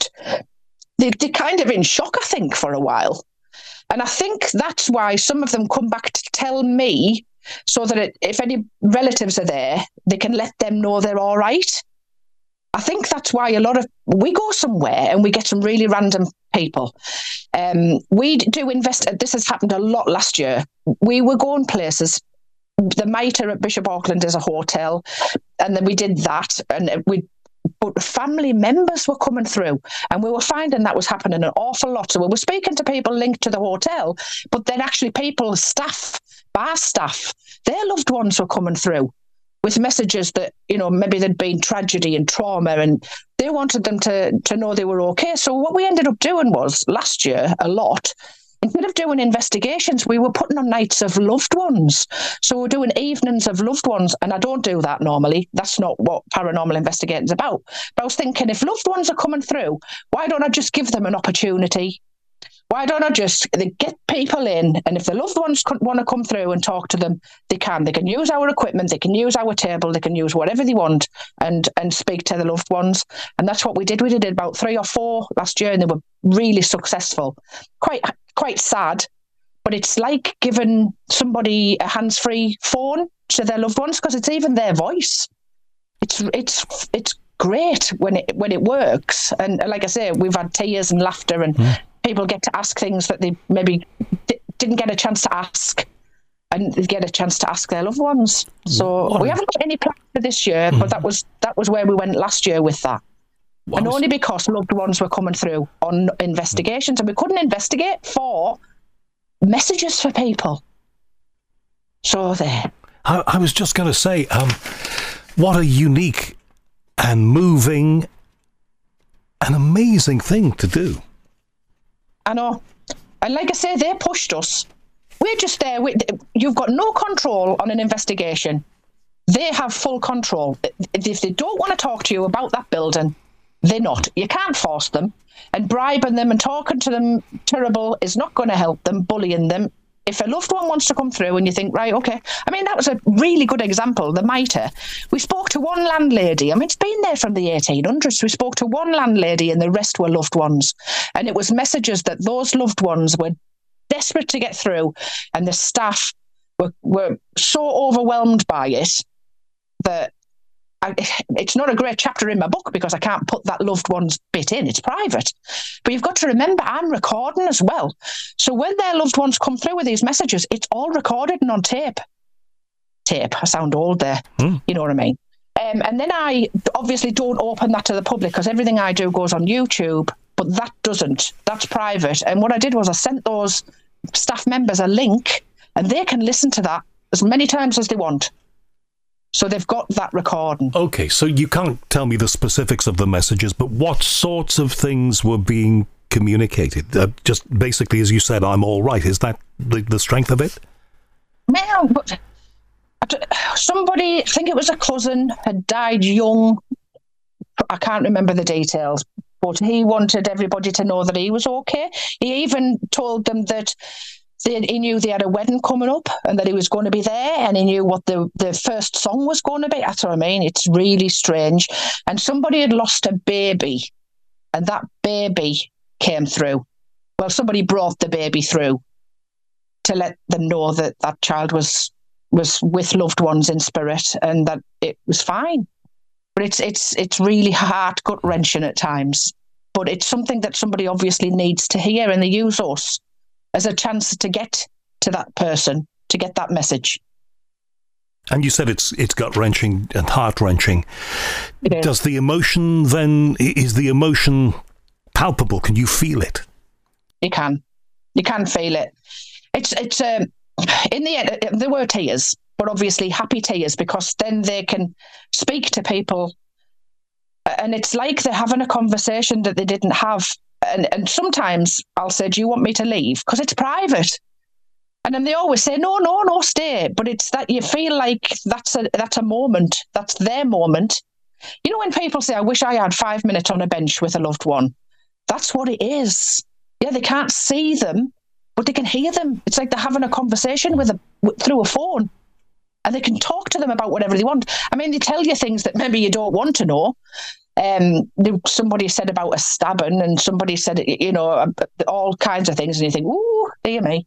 kind of in shock, I think, for a while. And I think that's why some of them come back to tell me, so that if any relatives are there, they can let them know they're all right. I think that's why we go somewhere and we get some really random people. We do this has happened a lot last year. We were going places. The Mitre at Bishop Auckland is a hotel, and then we did that, but family members were coming through, and we were finding that was happening an awful lot. So we were speaking to people linked to the hotel, but then actually bar staff, their loved ones were coming through with messages that, maybe there'd been tragedy and trauma, and they wanted them to know they were okay. So what we ended up doing was, last year, a lot, instead of doing investigations, we were putting on nights of loved ones. So we're doing evenings of loved ones, and I don't do that normally. That's not what paranormal investigating is about. But I was thinking, if loved ones are coming through, why don't I just give them an opportunity? Why don't I just get people in, and if the loved ones want to come through and talk to them, they can. They can use our equipment, they can use our table, they can use whatever they want and speak to the loved ones. And that's what we did. We did about 3 or 4 last year, and they were really successful. Quite sad, but it's like giving somebody a hands-free phone to their loved ones, because it's even their voice. It's great when it works. And like I say, we've had tears and laughter, and people get to ask things that they maybe didn't get a chance to ask, and they get a chance to ask their loved ones. So we haven't got any plans for this year, but that was where we went last year with that. And only because loved ones were coming through on investigations, and we couldn't investigate for messages for people. So there. I was just going to say, what a unique and moving and amazing thing to do. I know. And like I say, they pushed us. We're just there. You've got no control on an investigation. They have full control. If they don't want to talk to you about that building, they're not. You can't force them. And bribing them and talking to them terrible is not going to help them, bullying them. If a loved one wants to come through and you think, right, okay. I mean, that was a really good example, the Mitre. We spoke to one landlady. I mean, it's been there from the 1800s. We spoke to one landlady and the rest were loved ones. And it was messages that those loved ones were desperate to get through, and the staff were so overwhelmed by it that it's not a great chapter in my book, because I can't put that loved one's bit in. It's private. But you've got to remember, I'm recording as well. So when their loved ones come through with these messages, it's all recorded and on tape. I sound old there. You know what I mean? And then I obviously don't open that to the public because everything I do goes on YouTube, but that doesn't. That's private. And what I did was I sent those staff members a link and they can listen to that as many times as they want. So they've got that recording. Okay, so you can't tell me the specifics of the messages, but what sorts of things were being communicated? Just basically, as you said, I'm all right. Is that the strength of it? Well, but somebody, I think it was a cousin, had died young. I can't remember the details, but he wanted everybody to know that he was okay. He even told them that he knew they had a wedding coming up and that he was going to be there, and he knew what the first song was going to be. That's what I mean. It's really strange. And somebody had lost a baby, and that baby came through. Well, somebody brought the baby through to let them know that that child was with loved ones in spirit and that it was fine. But it's really heart gut-wrenching at times. But it's something that somebody obviously needs to hear, and they use us as a chance to get to that person, to get that message. And you said it's gut-wrenching and heart-wrenching. Does the emotion then, is the emotion palpable? Can you feel it? You can feel it. It's in the end, there were tears, but obviously happy tears, because then they can speak to people and it's like they're having a conversation that they didn't have. And sometimes I'll say, do you want me to leave? Because it's private. And then they always say, no, stay. But it's that you feel like that's a moment. That's their moment. You know, when people say, I wish I had 5 minutes on a bench with a loved one. That's what it is. Yeah, they can't see them, but they can hear them. It's like they're having a conversation through a phone. And they can talk to them about whatever they want. I mean, they tell you things that maybe you don't want to know. Somebody said about a stabbing, and somebody said, you know, all kinds of things, and you think, ooh, dear me.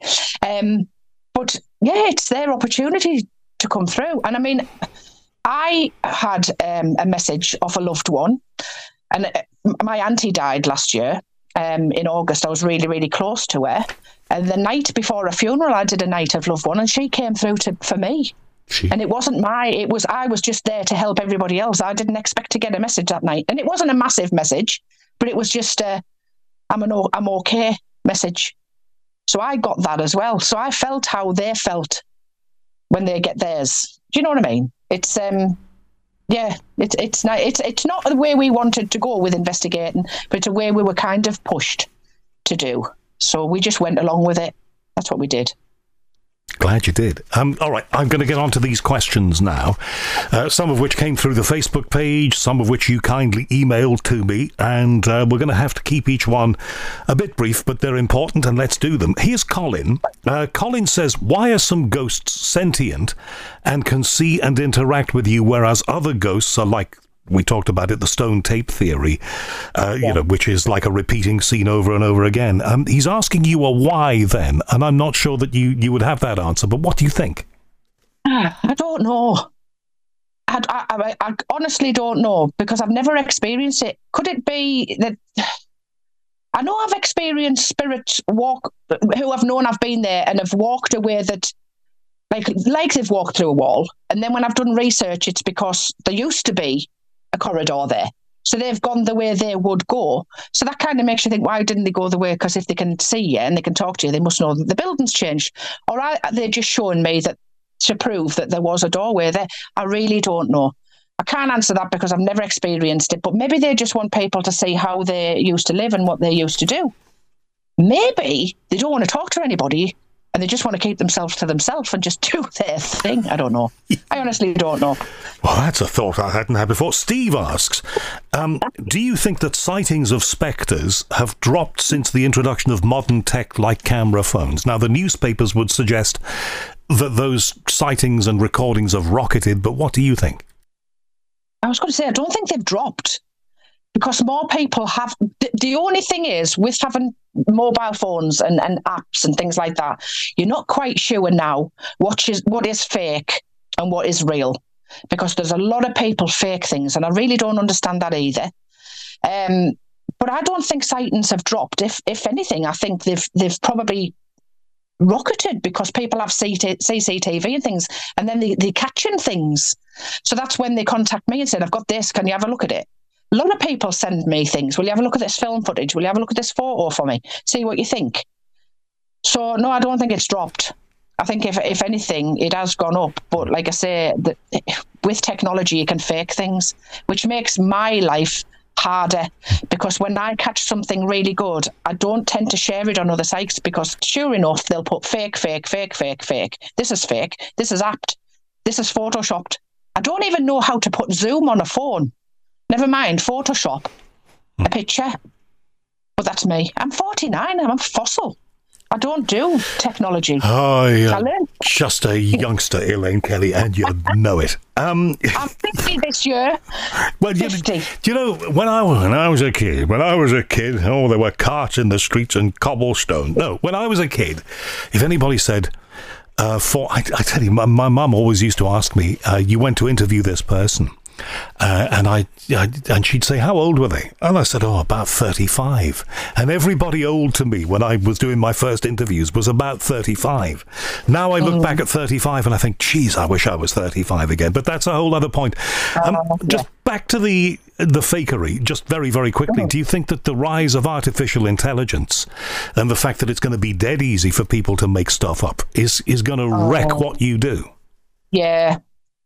But yeah, it's their opportunity to come through. And I mean, I had a message of a loved one, and my auntie died last year in August. I was really, really close to her. And the night before a funeral, I did a night of loved one, and she came through for me. And it wasn't I was just there to help everybody else. I didn't expect to get a message that night. And it wasn't a massive message, but it was just I'm okay message. So I got that as well. So I felt how they felt when they get theirs. Do you know what I mean? It's it's not the way we wanted to go with investigating, but it's a way we were kind of pushed to do. So we just went along with it. That's what we did. Glad you did. All right, I'm going to get on to these questions now, some of which came through the Facebook page, some of which you kindly emailed to me, and we're going to have to keep each one a bit brief, but they're important, and let's do them. Here's Colin. Colin says, why are some ghosts sentient and can see and interact with you, whereas other ghosts are like, we talked about it, the stone tape theory, you know, which is like a repeating scene over and over again. He's asking you a why then, and I'm not sure that you would have that answer, but what do you think? I don't know. I honestly don't know, because I've never experienced it. Could it be that... I know I've experienced spirits who I've known I've been there and have walked away that, like they've walked through a wall, and then when I've done research, it's because there used to be a corridor there. So they've gone the way they would go. So that kind of makes you think, why didn't they go the way? Because if they can see you and they can talk to you, they must know that the building's changed. Or they're just showing me that to prove that there was a doorway there. I really don't know. I can't answer that because I've never experienced it, but maybe they just want people to see how they used to live and what they used to do. Maybe they don't want to talk to anybody and they just want to keep themselves to themselves and just do their thing. I don't know. I honestly don't know. Well, that's a thought I hadn't had before. Steve asks, do you think that sightings of spectres have dropped since the introduction of modern tech like camera phones? Now, the newspapers would suggest that those sightings and recordings have rocketed, but what do you think? I was going to say, I don't think they've dropped, because more people have. The only thing is, with having mobile phones and apps and things like that, you're not quite sure now what is fake and what is real, because there's a lot of people fake things, and I really don't understand that either. But I don't think sightings have dropped. If anything, I think they've probably rocketed because people have CCTV and things, and then they're catching things. So that's when they contact me and said, I've got this, can you have a look at it? A lot of people send me things. Will you have a look at this film footage? Will you have a look at this photo for me? See what you think. So, no, I don't think it's dropped. I think if anything, it has gone up. But like I say, with technology, you can fake things, which makes my life harder, because when I catch something really good, I don't tend to share it on other sites, because sure enough, they'll put fake. This is fake. This is apt. This is photoshopped. I don't even know how to put Zoom on a phone. Never mind Photoshop a picture. But that's me. I'm 49. I'm a fossil. I don't do technology. Oh, you're just a youngster, Elaine Kelly, and you know it. I'm 50 this year. Well, 50. You know, when I was a kid, there were carts in the streets and cobblestone. No, when I was a kid, if anybody said, I tell you, my mum always used to ask me, you went to interview this person. And she'd say, how old were they? And I said, about 35. And everybody old to me when I was doing my first interviews was about 35. Now I look back at 35 and I think, geez, I wish I was 35 again. But that's a whole other point. Just back to the fakery, just very, very quickly. Do you think that the rise of artificial intelligence and the fact that it's going to be dead easy for people to make stuff up is going to wreck what you do? Yeah.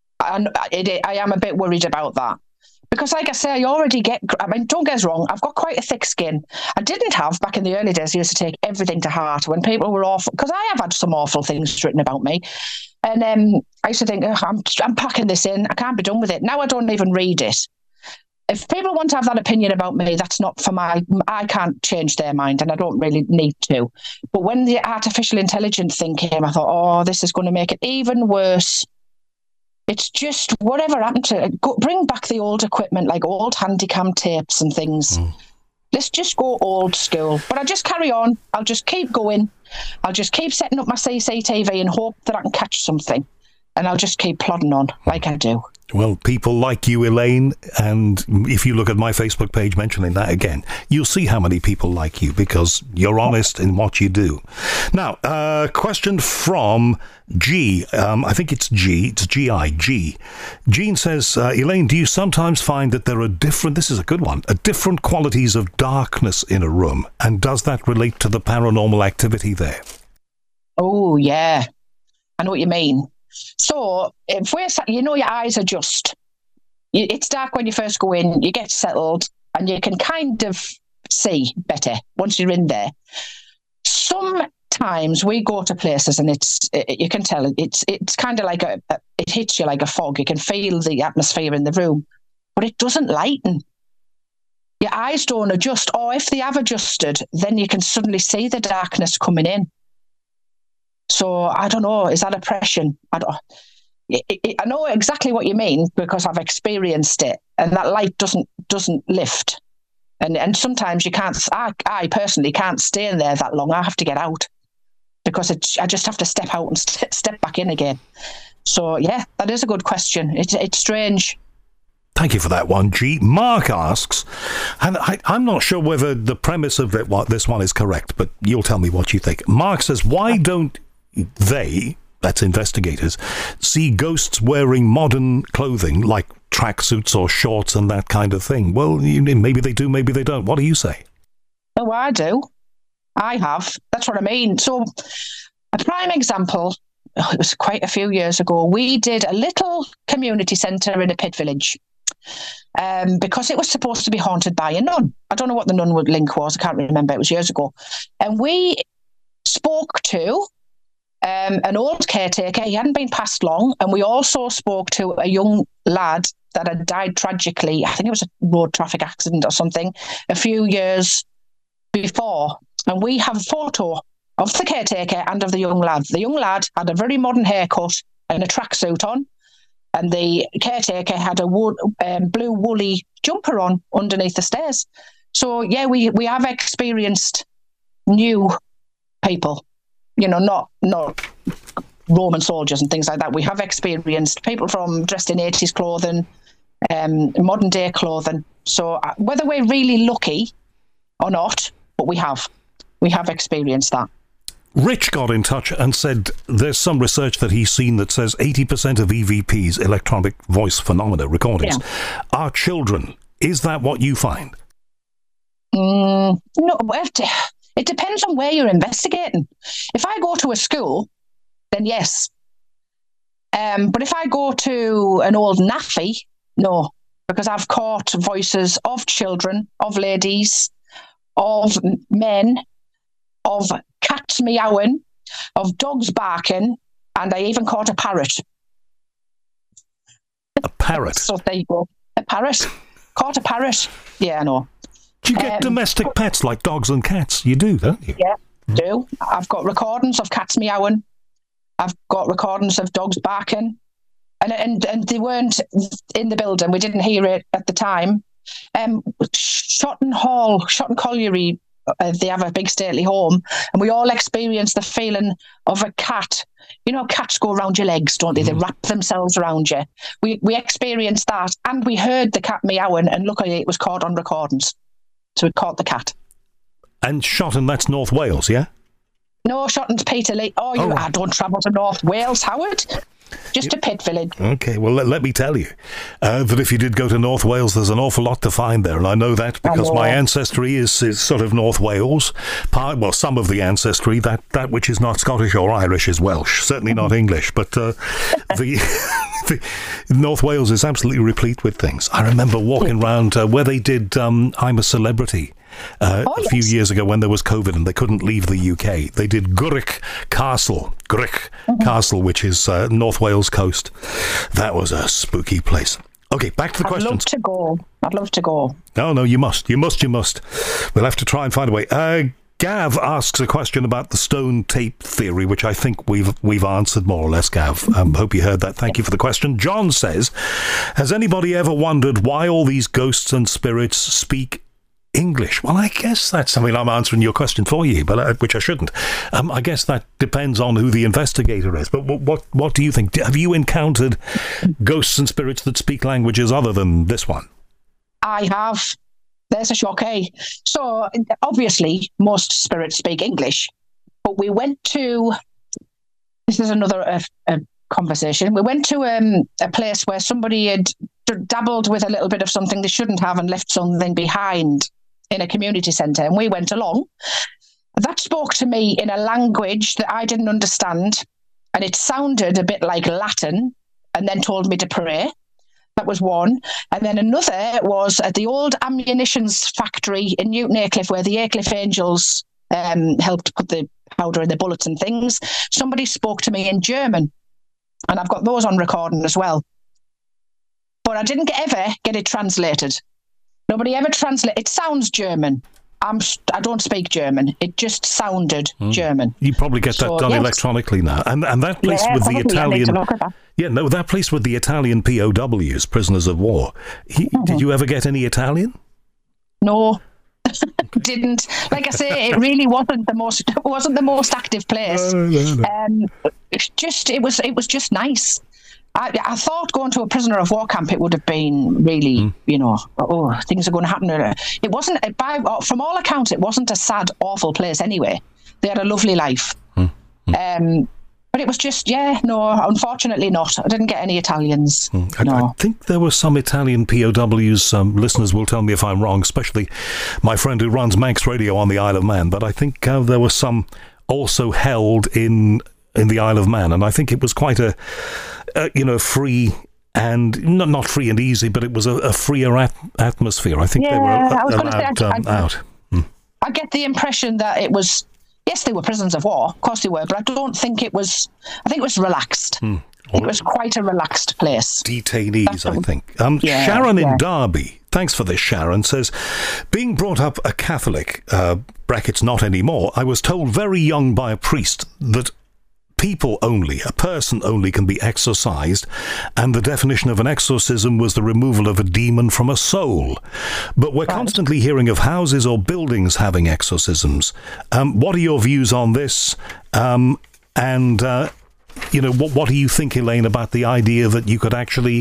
I am a bit worried about that, because like I say, don't get us wrong, I've got quite a thick skin. I didn't have back in the early days. I used to take everything to heart when people were awful, because I have had some awful things written about me, and I used to think, I'm packing this in, I can't be done with it. Now I don't even read it. If people want to have that opinion about me, that's not for I can't change their mind, and I don't really need to. But when the artificial intelligence thing came, I thought, this is going to make it even worse. It's just whatever happened to it. Bring back the old equipment, like old handycam tapes and things. Let's just go old school. But I just carry on. I'll just keep going. I'll just keep setting up my CCTV and hope that I can catch something. And I'll just keep plodding on like I do. Well, people like you, Elaine, and if you look at my Facebook page mentioning that again, you'll see how many people like you, because you're honest in what you do. Now, question from G. I think it's G. It's G. Jean says, Elaine, do you sometimes find that there are different qualities of darkness in a room? And does that relate to the paranormal activity there? Oh, yeah. I know what you mean. So, if your eyes adjust. It's dark when you first go in, you get settled, and you can kind of see better once you're in there. Sometimes we go to places and you can tell it's kind of like it hits you like a fog. You can feel the atmosphere in the room, but it doesn't lighten. Your eyes don't adjust, or if they have adjusted, then you can suddenly see the darkness coming in. So I don't know, is that oppression? I know exactly what you mean, because I've experienced it, and that light doesn't lift. And sometimes you can't, I personally can't stay in there that long. I have to get out, because I just have to step out and step back in again. So yeah, that is a good question. It's strange. Thank you for that one, G. Mark asks, and I'm not sure whether the premise of this one is correct, but you'll tell me what you think. Mark says, why don't they, that's investigators, see ghosts wearing modern clothing like tracksuits or shorts and that kind of thing? Well, maybe they do, maybe they don't. What do you say? Oh, I do. I have. That's what I mean. So a prime example, it was quite a few years ago, we did a little community centre in a pit village. Because it was supposed to be haunted by a nun. I don't know what the nun link was. I can't remember. It was years ago. And we spoke to an old caretaker. He hadn't been passed long. And we also spoke to a young lad that had died tragically. I think it was a road traffic accident or something a few years before. And we have a photo of the caretaker and of the young lad. The young lad had a very modern haircut and a tracksuit on. And the caretaker had a blue woolly jumper on underneath the stairs. So, yeah, we have experienced new people, not Roman soldiers and things like that. We have experienced people dressed in 80s clothing, modern day clothing. So whether we're really lucky or not, but we have experienced that. Rich got in touch and said there's some research that he's seen that says 80% of EVPs, electronic voice phenomena recordings, are children. Is that what you find? No, it depends on where you're investigating. If I go to a school, then yes. But if I go to an old naffy, no, because I've caught voices of children, of ladies, of men, of cats meowing, of dogs barking, and I even caught a parrot. A parrot? So there you go. A parrot. Caught a parrot. Yeah, I know. Do you get domestic pets like dogs and cats? You do, don't you? Yeah, do. I've got recordings of cats meowing. I've got recordings of dogs barking. And they weren't in the building. We didn't hear it at the time. Shotton Colliery, they have a big stately home, and we all experience the feeling of a cat. You know, cats go around your legs, don't they? They wrap themselves around you. We experienced that, and we heard the cat meowing, and luckily it was caught on recordings. So we caught the cat. And Shotton, that's North Wales, yeah? No, Shotton's Peterlee. I don't travel to North Wales, Howard. Just a pit village. Okay, well, let me tell you that if you did go to North Wales, there's an awful lot to find there, and I know that because my ancestry is sort of North Wales. Some of the ancestry, that which is not Scottish or Irish is Welsh, certainly not English, but the North Wales is absolutely replete with things. I remember walking around where they did I'm a Celebrity. A few years ago when there was COVID and they couldn't leave the UK. They did Gurrick Castle, which is North Wales coast. That was a spooky place. Okay, back to the questions. I'd love to go. No, you must. We'll have to try and find a way. Gav asks a question about the stone tape theory, which I think we've answered more or less, Gav. Hope you heard that. Thank you for the question. John says, has anybody ever wondered why all these ghosts and spirits speak English? Well, I guess that's something I'm answering your question for you, but which I shouldn't. I guess that depends on who the investigator is. But what do you think? Have you encountered ghosts and spirits that speak languages other than this one? I have. There's a shock, eh? So, obviously, most spirits speak English. But we went to... This is another conversation. We went to a place where somebody had dabbled with a little bit of something they shouldn't have and left something behind in a community centre, and we went along. That spoke to me in a language that I didn't understand, and it sounded a bit like Latin, and then told me to pray. That was one. And then another was at the old ammunitions factory in Newton Aycliffe, where the Aycliffe Angels helped put the powder in the bullets and things. Somebody spoke to me in German, and I've got those on recording as well. But I didn't ever get it translated. Nobody ever translated. It sounds German. I don't speak German. It just sounded German. You probably get that done electronically now. And that place with the Italian... that place with the Italian POWs, prisoners of war. Did you ever get any Italian? No. Didn't. Like I say, it really wasn't the most active place. No. It was just nice. I thought going to a prisoner of war camp, it would have been really, things are going to happen. It wasn't, from all accounts, it wasn't a sad, awful place anyway. They had a lovely life. But it was just, unfortunately not. I didn't get any Italians. I think there were some Italian POWs. Listeners will tell me if I'm wrong, especially my friend who runs Manx Radio on the Isle of Man. But I think there were some also held in the Isle of Man. And I think it was quite a free and not free and easy, but it was a freer atmosphere. I think they were allowed out. I get the impression that it was, yes, they were prisoners of war, of course they were, but I don't think it was, I think it was relaxed. It was quite a relaxed place. Detainees, I think. Sharon in Derby, thanks for this, Sharon, says, being brought up a Catholic, brackets not anymore, I was told very young by a priest that a person only can be exorcised, and the definition of an exorcism was the removal of a demon from a soul. But we're constantly hearing of houses or buildings having exorcisms. What are your views on this? What do you think, Elaine, about the idea that you could actually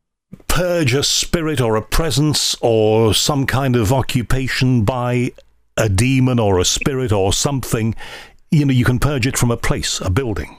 purge a spirit or a presence or some kind of occupation by a demon or a spirit or something, you can purge it from a place, a building.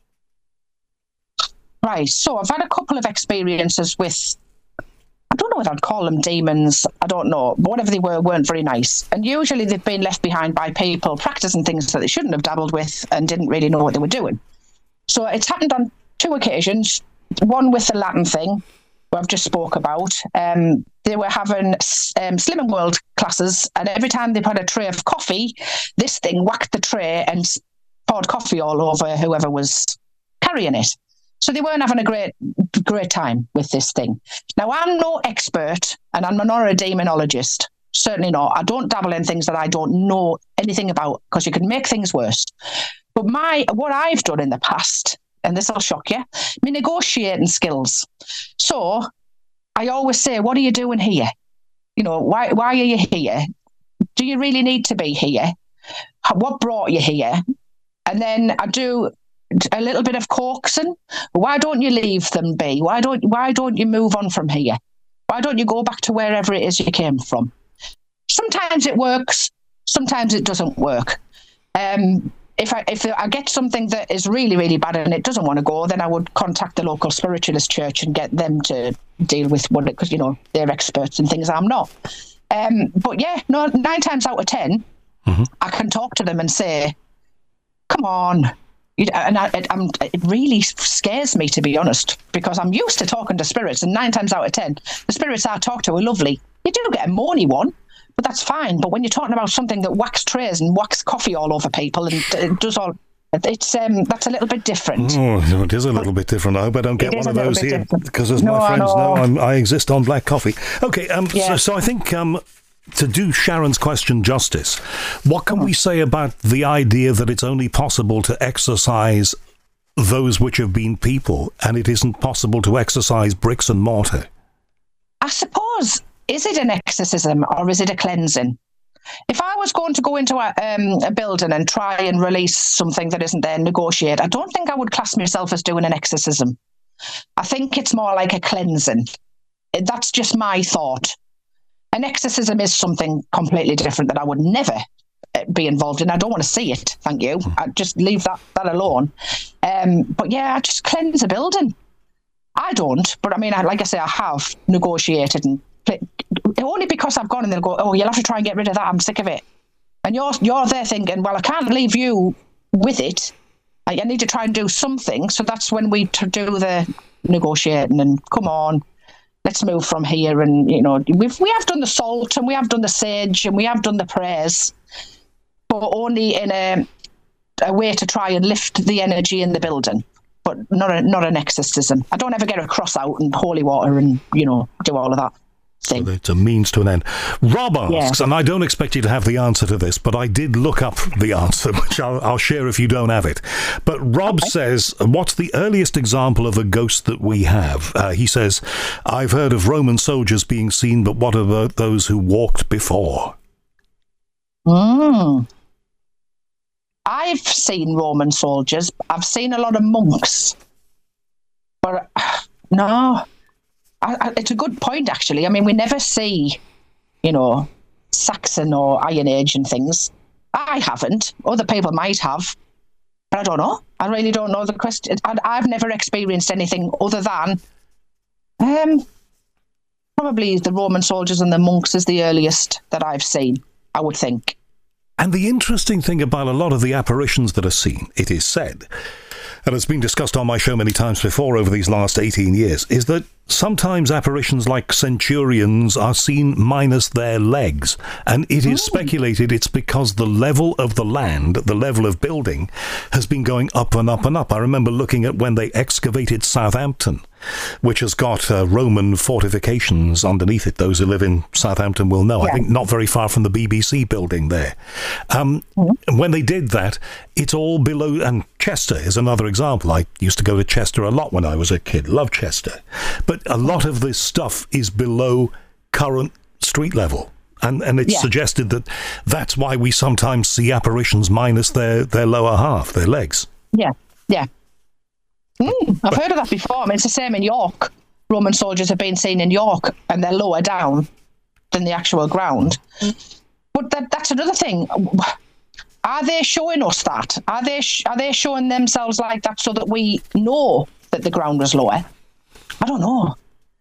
Right. So I've had a couple of experiences with, I don't know whether I'd call them demons. I don't know. But whatever they were, weren't very nice. And usually they've been left behind by people practicing things that they shouldn't have dabbled with and didn't really know what they were doing. So it's happened on 2 occasions. One with the Latin thing, where I've just spoke about. They were having Slimming World classes, and every time they put a tray of coffee, this thing whacked the tray and poured coffee all over whoever was carrying it. So they weren't having a great time with this thing. Now, I'm no expert, and I'm not a demonologist. Certainly not. I don't dabble in things that I don't know anything about, because you can make things worse. But what I've done in the past, and this will shock you, my negotiating skills. So I always say, what are you doing here? Why are you here? Do you really need to be here? What brought you here? And then I do a little bit of coaxing. Why don't you leave them be? Why don't you move on from here? Why don't you go back to wherever it is you came from? Sometimes it works, sometimes it doesn't work. If I get something that is really, really bad and it doesn't want to go, then I would contact the local spiritualist church and get them to deal with what, because they're experts in things I'm not. But yeah, 9 times out of 10, I can talk to them and say, "Come on." And it really scares me, to be honest, because I'm used to talking to spirits, and 9 times out of 10, the spirits I talk to are lovely. You do get a moany one, but that's fine. But when you're talking about something that whacks trays and whacks coffee all over people and it does all, that's a little bit different. Oh, it is a little bit different. I hope I don't get one of those here, because as my friends know, I exist on black coffee. Okay, so I think to do Sharon's question justice, what can we say about the idea that it's only possible to exorcise those which have been people, and it isn't possible to exorcise bricks and mortar? I suppose, is it an exorcism or is it a cleansing? If I was going to go into a building and try and release something that isn't there, negotiate, I don't think I would class myself as doing an exorcism. I think it's more like a cleansing. That's just my thought. An exorcism is something completely different that I would never be involved in. I don't want to see it, thank you. I'd just leave that alone. But yeah, I just cleanse a building. I don't, but I mean, like I say, I have negotiated, and only because I've gone and they'll go, "Oh, you'll have to try and get rid of that, I'm sick of it." And you're there thinking, well, I can't leave you with it. I need to try and do something. So that's when we do the negotiating and, come on, let's move from here. And, we have done the salt and we have done the sage and we have done the prayers, but only in a way to try and lift the energy in the building, but not an exorcism. I don't ever get a cross out and holy water and, do all of that. So it's a means to an end. Rob asks, and I don't expect you to have the answer to this, but I did look up the answer, which I'll share if you don't have it. But Rob says, what's the earliest example of a ghost that we have? He says, I've heard of Roman soldiers being seen, but what about those who walked before? I've seen Roman soldiers. I've seen a lot of monks. But no... it's a good point, actually. I mean, we never see, Saxon or Iron Age and things. I haven't. Other people might have. But I don't know. I really don't know the question. I've never experienced anything other than probably the Roman soldiers and the monks is the earliest that I've seen, I would think. And the interesting thing about a lot of the apparitions that are seen, it is said, and it's been discussed on my show many times before over these last 18 years, is that sometimes apparitions like centurions are seen minus their legs. And it is speculated it's because the level of the land, the level of building, has been going up and up and up. I remember looking at when they excavated Southampton, which has got Roman fortifications underneath it. Those who live in Southampton will know. Yeah. I think not very far from the BBC building there. When they did that, it's all below, and Chester is another example. I used to go to Chester a lot when I was a kid. Love Chester. But a lot of this stuff is below current street level. And it's suggested that that's why we sometimes see apparitions minus their lower half, their legs. Yeah, yeah. I've heard of that before. I mean, it's the same in York. Roman soldiers have been seen in York, and they're lower down than the actual ground. But that's another thing. Are they showing us that? Are they showing themselves like that so that we know that the ground was lower? I don't know.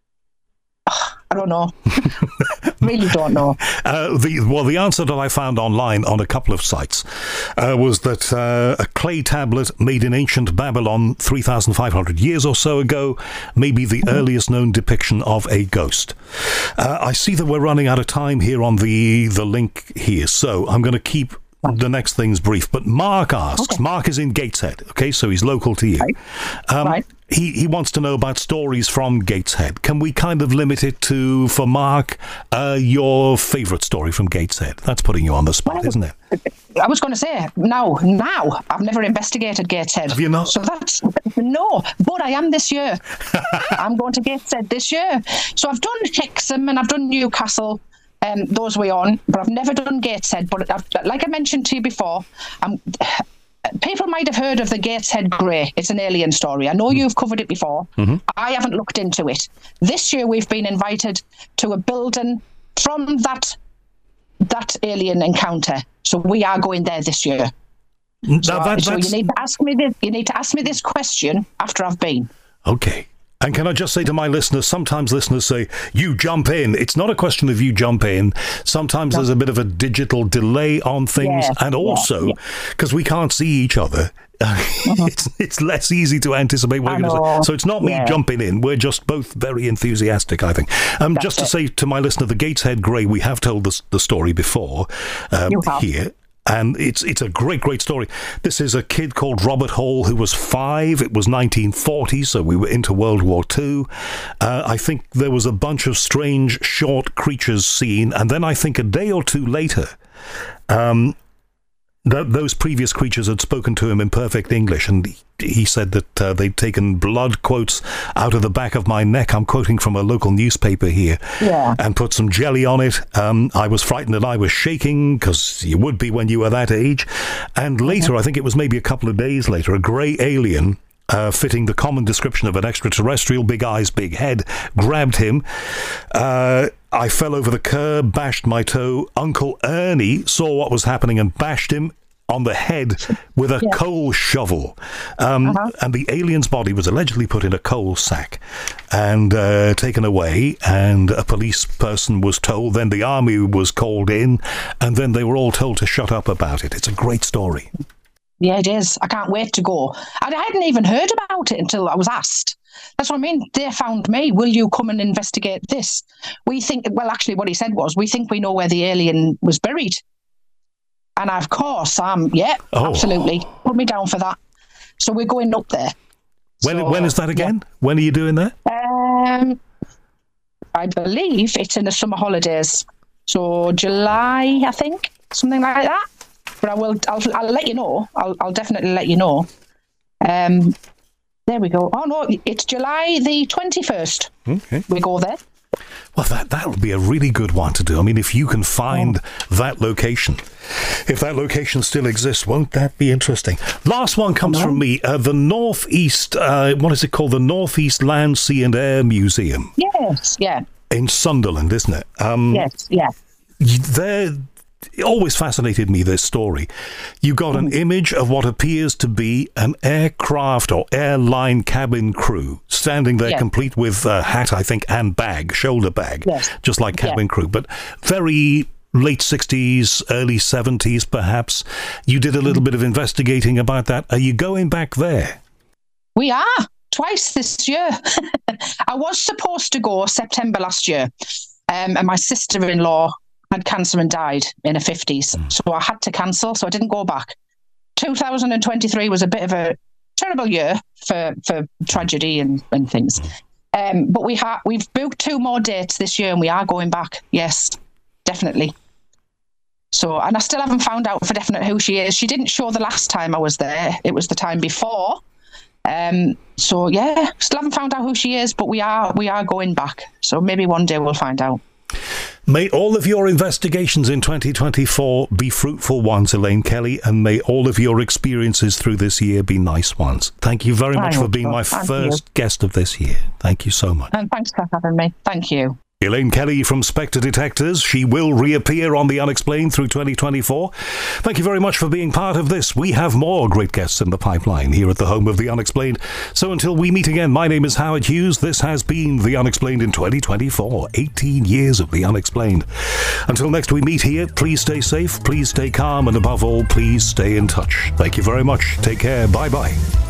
Really don't know. The answer that I found online on a couple of sites was that a clay tablet made in ancient Babylon 3,500 years or so ago may be the earliest known depiction of a ghost. I see that we're running out of time here on the link here, so I'm going to keep the next thing's brief. But Mark asks, Mark is in Gateshead, okay, so he's local to you. Right. He wants to know about stories from Gateshead. Can we kind of limit it to, for Mark, your favourite story from Gateshead? That's putting you on the spot, isn't it? I was going to say, now, I've never investigated Gateshead. Have you not? So no, but I am this year. I'm going to Gateshead this year. So I've done Hexham and I've done Newcastle. Those were on, but I've never done Gateshead. But like I mentioned to you before, people might have heard of the Gateshead Grey. It's an alien story. I know you've covered it before. Mm-hmm. I haven't looked into it. This year we've been invited to a building from that alien encounter. So we are going there this year. So you need to ask me this. You need to ask me this question after I've been. Okay. And can I just say to my listeners, sometimes listeners say, you jump in. It's not a question of you jump in. Sometimes there's a bit of a digital delay on things. And also, because we can't see each other, it's less easy to anticipate what you're going to say. So it's not me jumping in. We're just both very enthusiastic, I think. Just to say to my listener, the Gateshead Grey, we have told the story before here. And it's a great, great story. This is a kid called Robert Hall who was 5. It was 1940, so we were into World War II. I think there was a bunch of strange, short creatures seen. And then I think a day or two later, those previous creatures had spoken to him in perfect English, and he said that they'd taken blood quotes out of the back of my neck. I'm quoting from a local newspaper here, and put some jelly on it. I was frightened and I was shaking, because you would be when you were that age. And later, I think it was maybe a couple of days later, a grey alien, fitting the common description of an extraterrestrial, big eyes, big head, grabbed him. I fell over the curb, bashed my toe. Uncle Ernie saw what was happening and bashed him on the head with a coal shovel. And the alien's body was allegedly put in a coal sack and taken away, and a police person was told. Then the army was called in, and then they were all told to shut up about it. It's a great story. Yeah, it is. I can't wait to go. I hadn't even heard about it until I was asked. That's what I mean. They found me. Will you come and investigate this? We think, well, actually what he said was, we think we know where the alien was buried. And of course, absolutely. Put me down for that. So we're going up there. When is that again? When are you doing that? I believe it's in the summer holidays. So July, I think, something like that. But I'll let you know. I'll definitely let you know. There we go. Oh no, it's July the 21st. Okay. We go there. Well, that'll be a really good one to do. I mean, if you can find that location, if that location still exists, won't that be interesting? Last one comes from me. The Northeast, what is it called? The Northeast Land, Sea and Air Museum. Yes, yeah. In Sunderland, isn't it? Yes, yeah. It always fascinated me, this story. You got an image of what appears to be an aircraft or airline cabin crew standing there complete with a hat, I think, and bag, shoulder bag, just like cabin crew, but very late 60s, early 70s, perhaps. You did a little bit of investigating about that. Are you going back there? We are. Twice this year. I was supposed to go September last year, and my sister-in-law had cancer and died in her 50s. So I had to cancel, so I didn't go back. 2023 was a bit of a terrible year for tragedy and things. But we've booked 2 more dates this year and we are going back. Yes, definitely. So, and I still haven't found out for definite who she is. She didn't show the last time I was there. It was the time before. So yeah, still haven't found out who she is, but we are going back. So maybe one day we'll find out. May all of your investigations in 2024 be fruitful ones, Elaine Kelly, and may all of your experiences through this year be nice ones. Thank you very much for being my first guest of this year. Thank you so much. And thanks for having me. Thank you. Elaine Kelly from Spectre Detectors. She will reappear on The Unexplained through 2024. Thank you very much for being part of this. We have more great guests in the pipeline here at the home of The Unexplained. So until we meet again, my name is Howard Hughes. This has been The Unexplained in 2024. 18 years of The Unexplained. Until next we meet here, please stay safe, please stay calm, and above all, please stay in touch. Thank you very much. Take care. Bye-bye.